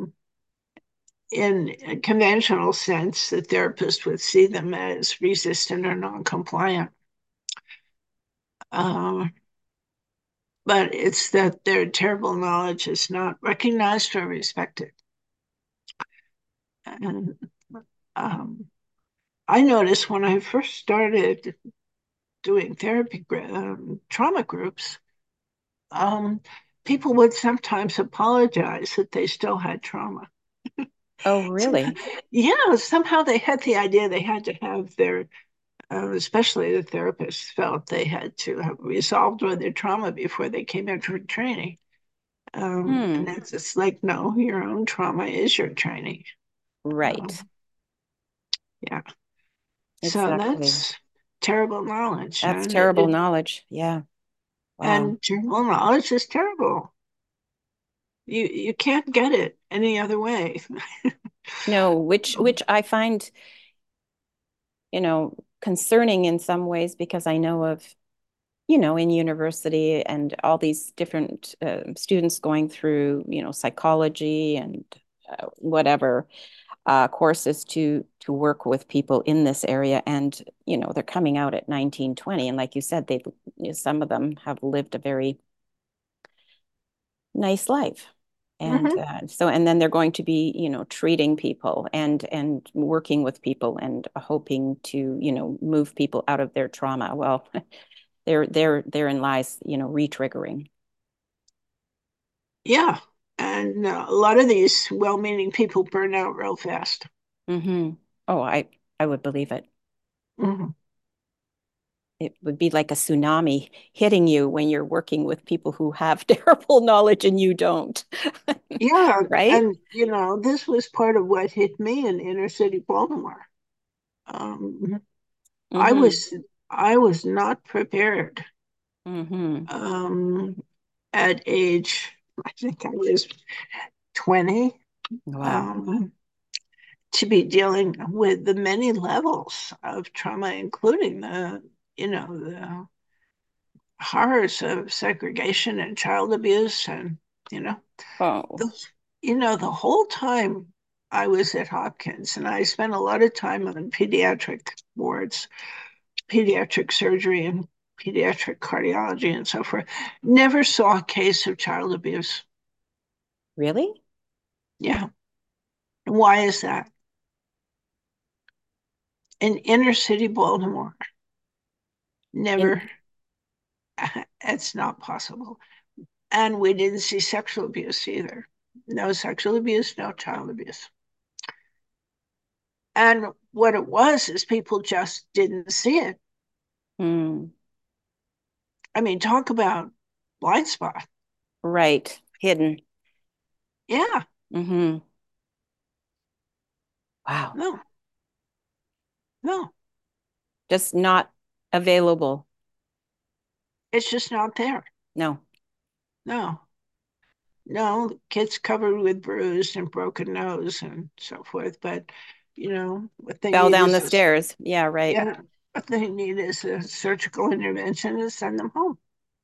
in a conventional sense, the therapist would see them as resistant or non-compliant. Um, but it's that their terrible knowledge is not recognized or respected. And um, I noticed when I first started doing trauma groups, um, people would sometimes apologize that they still had trauma. Oh, So, really? yeah, somehow they had the idea they had to have especially the therapists felt they had to have resolved all their trauma before they came in for training. And Hmm. that's it's like, no, your own trauma is your training. Right. Um, yeah. So Exactly. that's terrible knowledge, That's terrible knowledge. Yeah. Wow. and terrible knowledge is terrible. You can't get it any other way. No, which I find, concerning in some ways because I know of, in university and all these different students going through, psychology and whatever courses to work with people in this area, and they're coming out at 19, 20, and like you said, some of them have lived a very nice life. And Mhm. and then they're going to be, treating people and working with people and hoping to, move people out of their trauma. Well, therein lies, re-triggering. Yeah, and a lot of these well-meaning people burn out real fast. Hmm. Oh, I would believe it. Mhm. It would be like a tsunami hitting you when you're working with people who have terrible knowledge and you don't. Yeah, Right? and this was part of what hit me in inner city Baltimore. Um, I Hmm. was I was not prepared Hmm. um, at age, I think I was 20, Wow. um, to be dealing with the many levels of trauma, including the horrors of segregation and child abuse, and you know, Oh, the, the whole time I was at Hopkins, and I spent a lot of time on pediatric wards, pediatric surgery, and pediatric cardiology, and so forth. Never saw a case of child abuse. really? Yeah. Why is that? In inner city Baltimore, In never, it's not possible. And we didn't see sexual abuse either. No sexual abuse, no child abuse. And what it was is people just didn't see it. mm, I mean, talk about blind spot. right. Hidden. Yeah, Hmm. Wow. no, no, Just not available. it's just not there. No. No, no, kids covered with bruised and broken nose and so forth. But, what they Fell need down is the stairs. Yeah, right. yeah, what they need is a surgical intervention and send them home.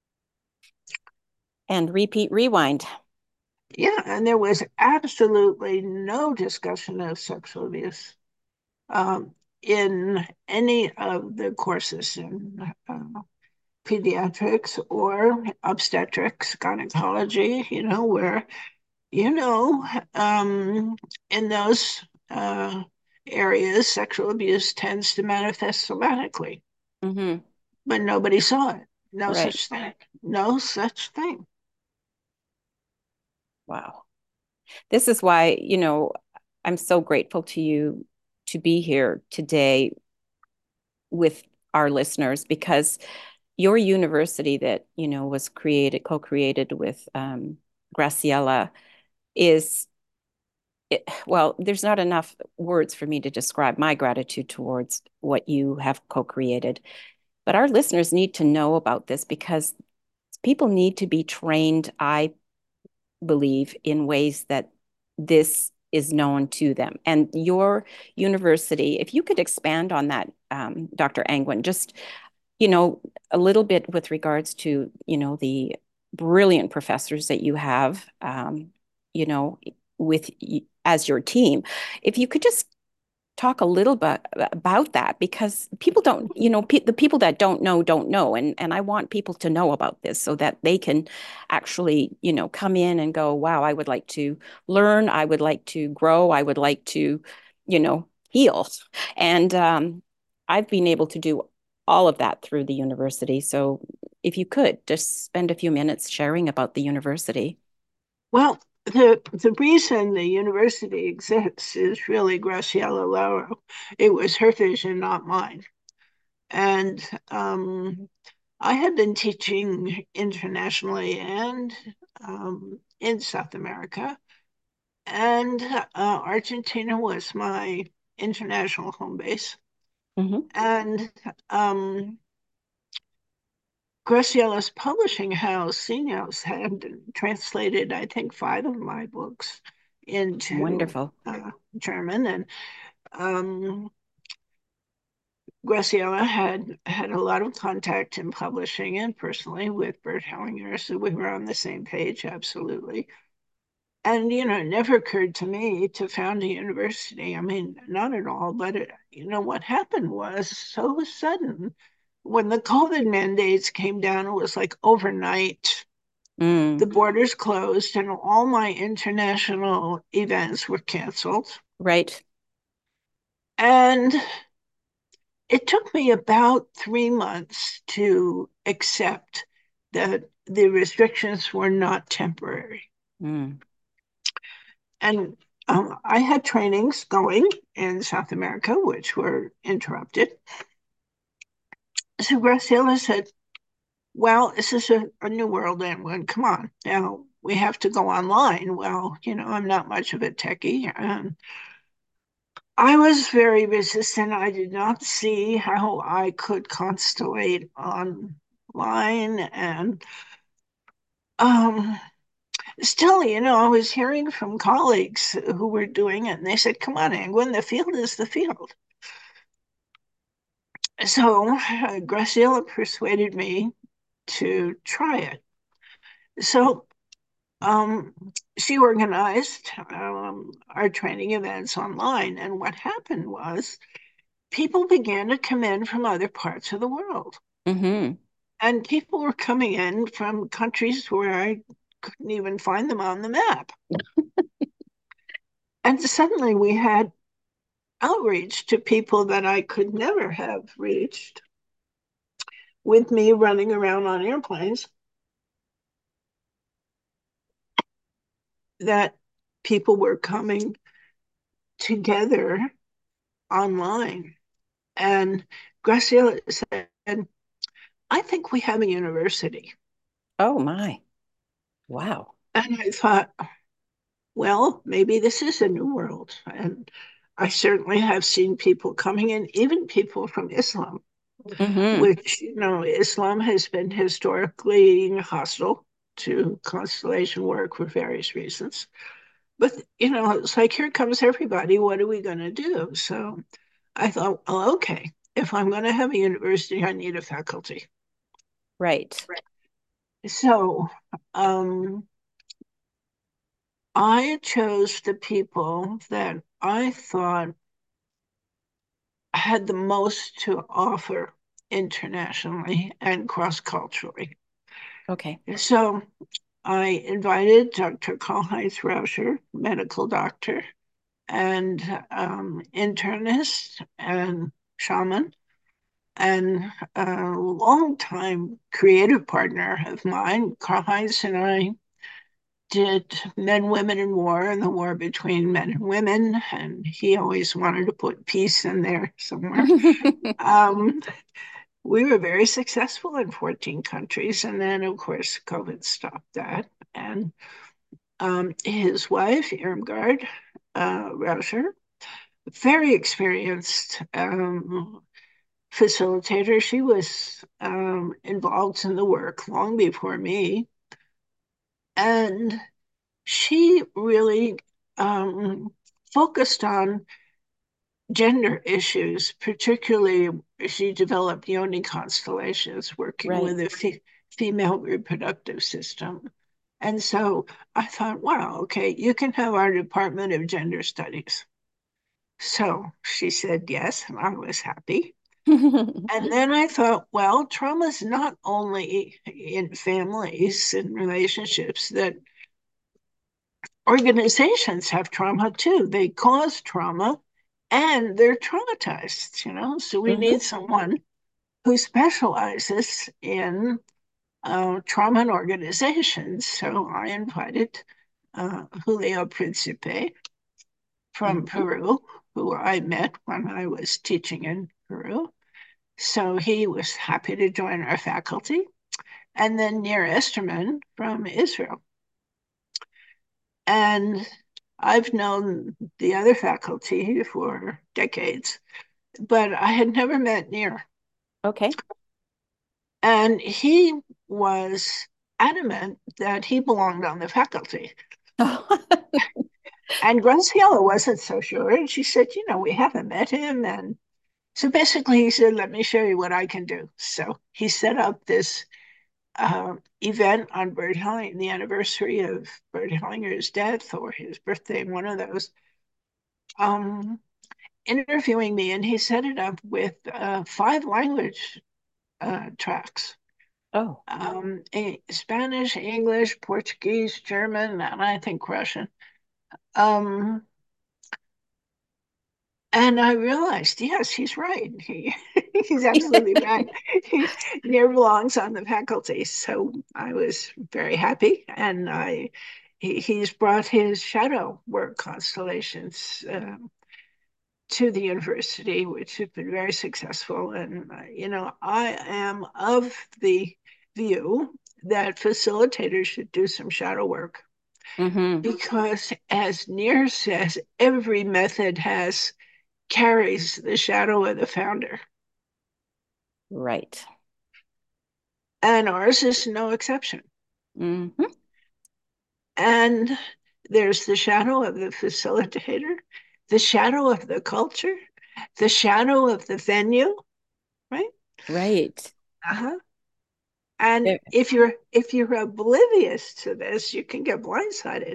And repeat, rewind. Yeah, and there was absolutely no discussion of sexual abuse in any of the courses in pediatrics or obstetrics, gynecology, where, you know, um, in those areas, sexual abuse tends to manifest somatically, Hmm. but nobody saw it. No Right. such thing. No such thing. Wow. This is why, I'm so grateful to you to be here today with our listeners because your university that, was co-created with Graciela is well, there's not enough words for me to describe my gratitude towards what you have co-created. But our listeners need to know about this because people need to be trained, I believe, in ways that this is known to them. And your university, if you could expand on that, Dr. Angwin, just, you know, a little bit with regards to, the brilliant professors that you have, you know, with as your team. If you could just talk a little bit about that because people don't, the people that don't know, and I want people to know about this so that they can actually, come in and go, wow, I would like to learn, I would like to grow, I would like to, heal. And I've been able to do all of that through the university. So if you could just spend a few minutes sharing about the university. Well, the reason the university exists is really Graciela Lauro. It was her vision, not mine. And I had been teaching internationally and in South America. And Argentina was my international home base. Hmm. And Graciela's publishing house, Senios, had translated, I think, 5 of my books into Wonderful. German. And um, Graciela had a lot of contact in publishing and personally with Bert Hellinger, so we were on the same page, absolutely. And, it never occurred to me to found a university. I mean, not at all. But, what happened was so sudden. When the COVID mandates came down, it was like overnight. The Mm, borders closed and all my international events were canceled. right. And it took me about 3 months to accept that the restrictions were not temporary. Mm, And I had trainings going in South America, which were interrupted. So Graciela said, well, this is a new world, Edwin. Come on. Now we have to go online. Well, I'm not much of a techie. And I was very resistant. I did not see how I could constellate online. And um, still, I was hearing from colleagues who were doing it, and they said, come on, Angwin, the field is the field. So Graciela persuaded me to try it. So um, she organized our training events online. And what happened was people began to come in from other parts of the world. hmm And people were coming in from countries where I couldn't even find them on the map. And suddenly we had outreach to people that I could never have reached with me running around on airplanes, that people were coming together online. And Graciela said, I think we have a university. Oh my. Wow. And I thought, well, maybe this is a new world. And I certainly have seen people coming in, even people from Islam, Hmm. which, Islam has been historically hostile to constellation work for various reasons. But, it's like, here comes everybody. What are we going to do? So I thought, oh, okay, if I'm going to have a university, I need a faculty. Right. So I chose the people that I thought had the most to offer internationally and cross culturally. Okay. So I invited Dr. Karl-Heinz Rauscher, medical doctor and internist and shaman, and a longtime creative partner of mine. Karl-Heinz and I did Men, Women, and War and the war between men and women, and he always wanted to put peace in there somewhere. Um, we were very successful in 14 countries, and then, of course, COVID stopped that. And his wife, Irmgard Rauscher, very experienced facilitator. She was involved in the work long before me. And she really um, focused on gender issues, particularly she developed yoni constellations working Right. with the female reproductive system. And so I thought, wow, okay, you can have our Department of Gender Studies. So she said yes, and I was happy. And then I thought, well, trauma is not only in families and relationships, that organizations have trauma too. They cause trauma and they're traumatized, So we Hmm. need someone who specializes in trauma and organizations. So I invited Julio Principe from Hmm. Peru, who I met when I was teaching in Peru. So he was happy to join our faculty. And then Nir Esterman from Israel. And I've known the other faculty for decades, but I had never met Nir. Okay. And he was adamant that he belonged on the faculty. And Graciela wasn't so sure. And she said, we haven't met him. And so basically, he said, let me show you what I can do. So he set up this event on Bert Hellinger, the anniversary of Bert Hellinger's death or his birthday, one of those, um, interviewing me. And he set it up with five language tracks. Oh, Spanish, English, Portuguese, German, and I think Russian. Um, And I realized, yes, he's right. He's absolutely right. He near belongs on the faculty. So I was very happy. And he's brought his shadow work constellations to the university, which have been very successful. And, I am of the view that facilitators should do some shadow work hmm. because, as Near says, every method carries the shadow of the founder. Right. And ours is no exception. Hmm. And there's the shadow of the facilitator, the shadow of the culture, the shadow of the venue, right? Right. Uh-huh. And Ve- if you're oblivious to this, you can get blindsided.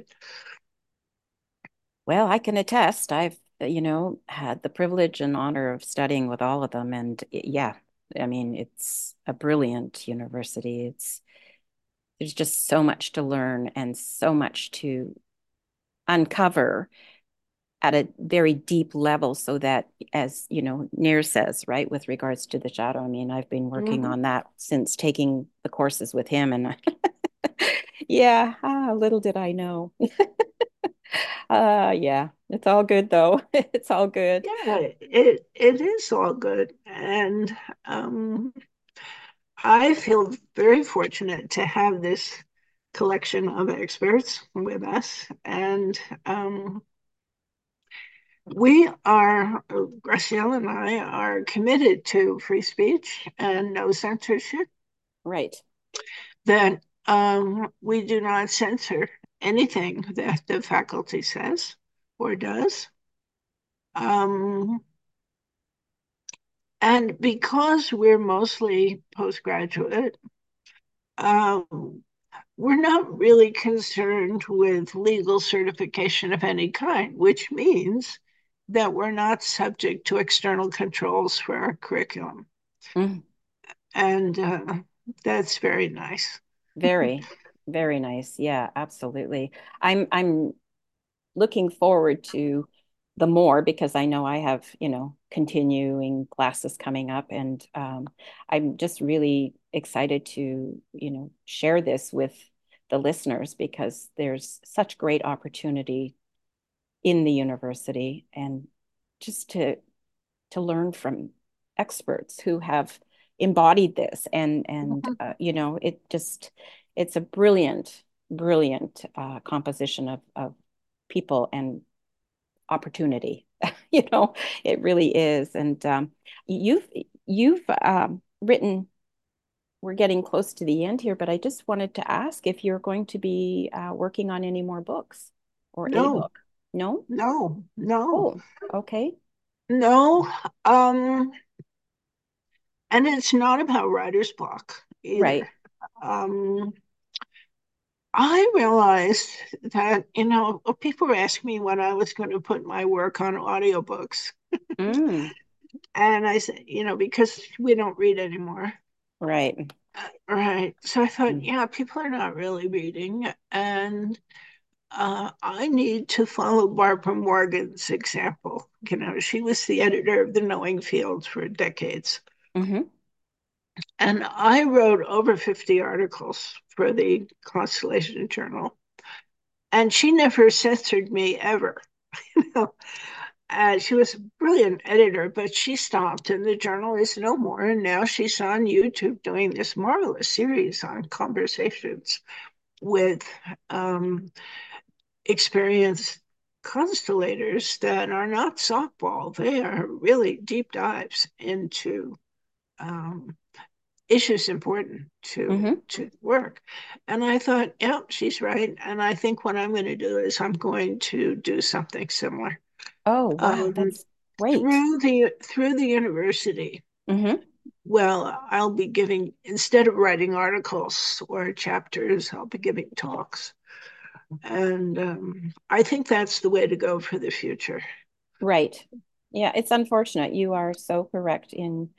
Well, I can attest. I've, had the privilege and honor of studying with all of them. And yeah, I mean, it's a brilliant university. There's just so much to learn and so much to uncover at a very deep level so that, as Nir says, right, with regards to the shadow, I mean, I've been working Mhm. on that since taking the courses with him. And yeah, little did I know. Yeah, it's all good though. It's all good. Yeah, it is all good. And um, I feel very fortunate to have this collection of experts with us. And Graciela and I are committed to free speech and no censorship, Right. that we do not censor anything that the faculty says or does. Um, and because we're mostly postgraduate, um, we're not really concerned with legal certification of any kind, which means that we're not subject to external controls for our curriculum. Mm, And that's very nice. very, very nice. Yeah, absolutely. I'm looking forward to the more because I know I have, continuing classes coming up, and I'm just really excited to, share this with the listeners because there's such great opportunity in the university and just to learn from experts who have embodied this and it's a brilliant composition of people and opportunity. It really is. And you've written. We're getting close to the end here, but I just wanted to ask if you're going to be working on any more books or a No, book. No? no, no, Oh, okay. no. Um, and it's not about writer's block either. Right. Um, I realized that, people were asking me when I was going to put my work on audiobooks. Mm, And I said, because we don't read anymore. right. Right. So I thought, Mm, yeah, people are not really reading. And I need to follow Barbara Morgan's example. She was the editor of the Knowing Field for decades. hmm And I wrote over 50 articles for the Constellation Journal. And she never censored me ever. You know, she was a brilliant editor, but she stopped, and the journal is no more. And now she's on YouTube doing this marvelous series on conversations with um, experienced constellators that are not softball. They are really deep dives into um, issues important hmm to work. And I thought, yeah, she's right. And I think what I'm going to do is I'm going to do something similar. Oh, wow. Um, That's great. through the university. hmm Well, I'll be giving, instead of writing articles or chapters, I'll be giving talks. And I think that's the way to go for the future. Right. Yeah, it's unfortunate. You are so correct in,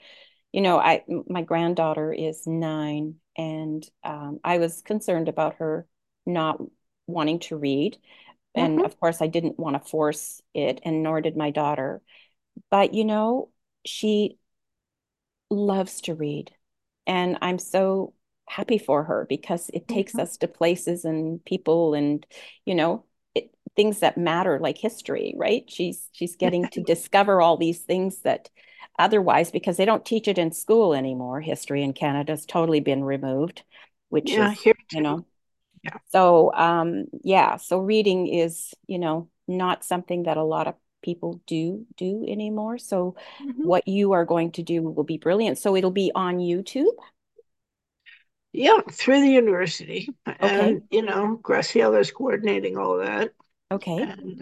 my granddaughter is 9, and I was concerned about her not wanting to read. And Mhm. of course, I didn't want to force it, and nor did my daughter. But, she loves to read. And I'm so happy for her because it takes Mhm. us to places and people and, you know, things that matter like history, right? She's getting to discover all these things that otherwise, because they don't teach it in school anymore, history in Canada has totally been removed, which Yeah, is, here too. Yeah. so yeah, so reading is, not something that a lot of people do anymore. So Mhm. what you are going to do will be brilliant. So it'll be on YouTube. Yeah, through the university. Okay. And, Graciela is coordinating all of that. Okay. And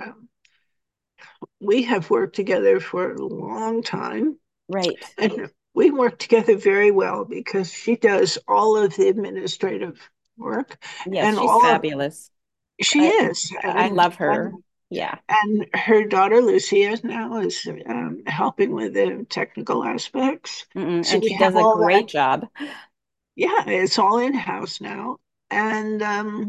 we have worked together for a long time. Right. And we work together very well because she does all of the administrative work Yes, and she's all of fabulous. she I is. I love her. Yeah. And her daughter Lucia now is helping with the technical aspects. So And we she have does a all great that. job. Yeah, it's all in house now. And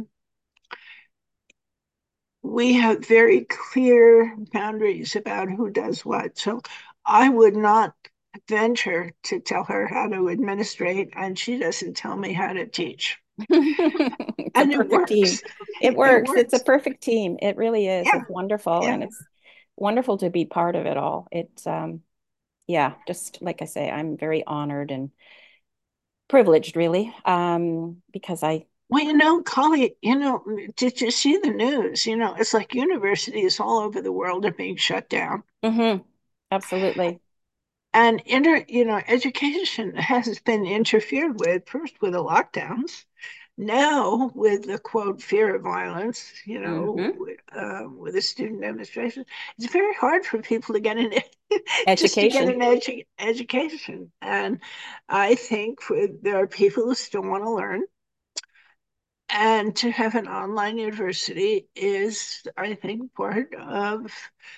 we have very clear boundaries about who does what. So I would not venture to tell her how to administrate, and she doesn't tell me how to teach. It's a And it perfect team. works. It It works. It's a works. perfect team. It really is. Yeah, It's wonderful, yeah. and it's wonderful to be part of it all. It's yeah, just like I say, I'm very honored and privileged really, because I Well, Collie, did you see the news? It's like universities all over the world are being shut down. mhm, absolutely. And education has been interfered with first with the lockdowns, now with the quote fear of violence, hmm with the student demonstration. It's very hard for people to get an just to get Education. an education. And I think there are people who still want to learn. And to have an online university is, I think, part of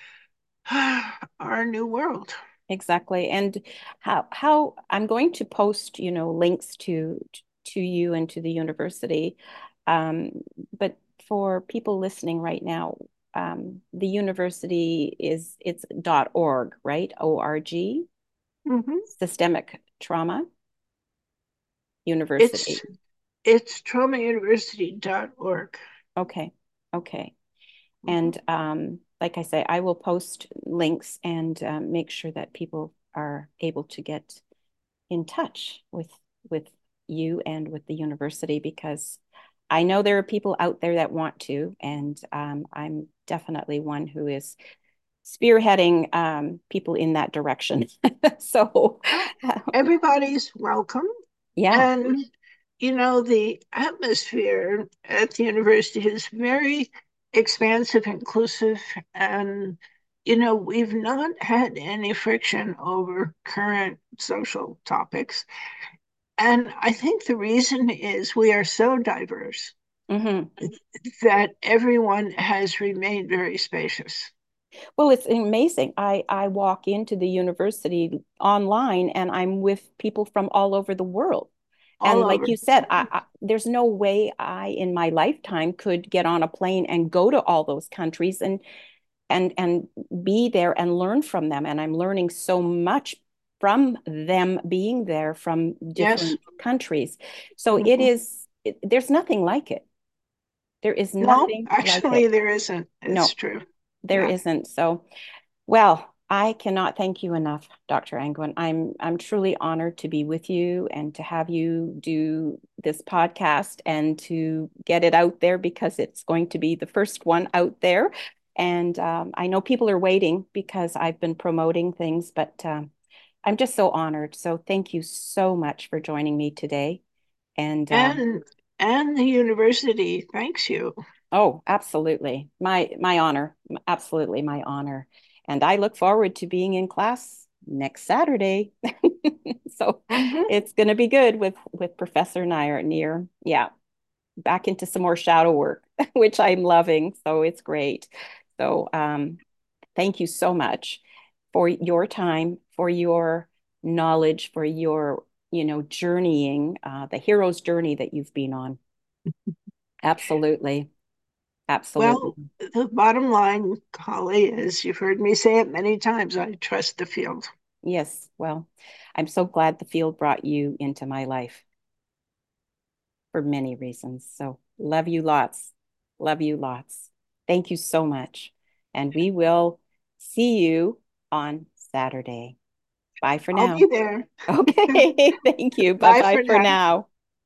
our new world. Exactly. And how I'm going to post, links to you and to the university. Um, but for people listening right now, the university it's .org, right? ORG, Mhm. Systemic Trauma It's University. it's traumauniversity.org. Okay. Okay. Mhm. And like I say, I will post links and make sure that people are able to get in touch with you and with the university, because I know there are people out there that want to, and I'm definitely one who is spearheading people in that direction. So, Well, everybody's welcome. yeah. And, the atmosphere at the university is very expansive, inclusive, and, we've not had any friction over current social topics. And I think the reason is we are so diverse. Hmm. that everyone has remained very spacious Well, it's amazing. I walk into the university online and I'm with people from all over the world. all And like over. you said, there's no way I in my lifetime could get on a plane and go to all those countries and be there and learn from them. And I'm learning so much from them being there from Yes. different countries. So Mhm. there's nothing like it. There is No, nothing like actually, it. there isn't. It's No, true. there Yeah. isn't. So, well, I cannot thank you enough, Dr. Angwin. I'm truly honored to be with you and to have you do this podcast and to get it out there because it's going to be the first one out there. And I know people are waiting because I've been promoting things, but I'm just so honored. So thank you so much for joining me today. And And and the university thanks you. oh, absolutely. My honor. Absolutely my honor. And I look forward to being in class next Saturday. So Hmm. it's going to be good with Professor Neer. Yeah, back into some more shadow work, which I'm loving. So it's great. So thank you so much for your time, for your knowledge, for your, journeying, the hero's journey that you've been on. Absolutely. Absolutely. Well, the bottom line, Holly, is you've heard me say it many times, I trust the field. Yes. Well, I'm so glad the field brought you into my life for many reasons. So love you lots. Love you lots. Thank you so much. And we will see you on Saturday. Bye for I'll now. be there. Okay. Thank you. Bye Bye bye for for now. now.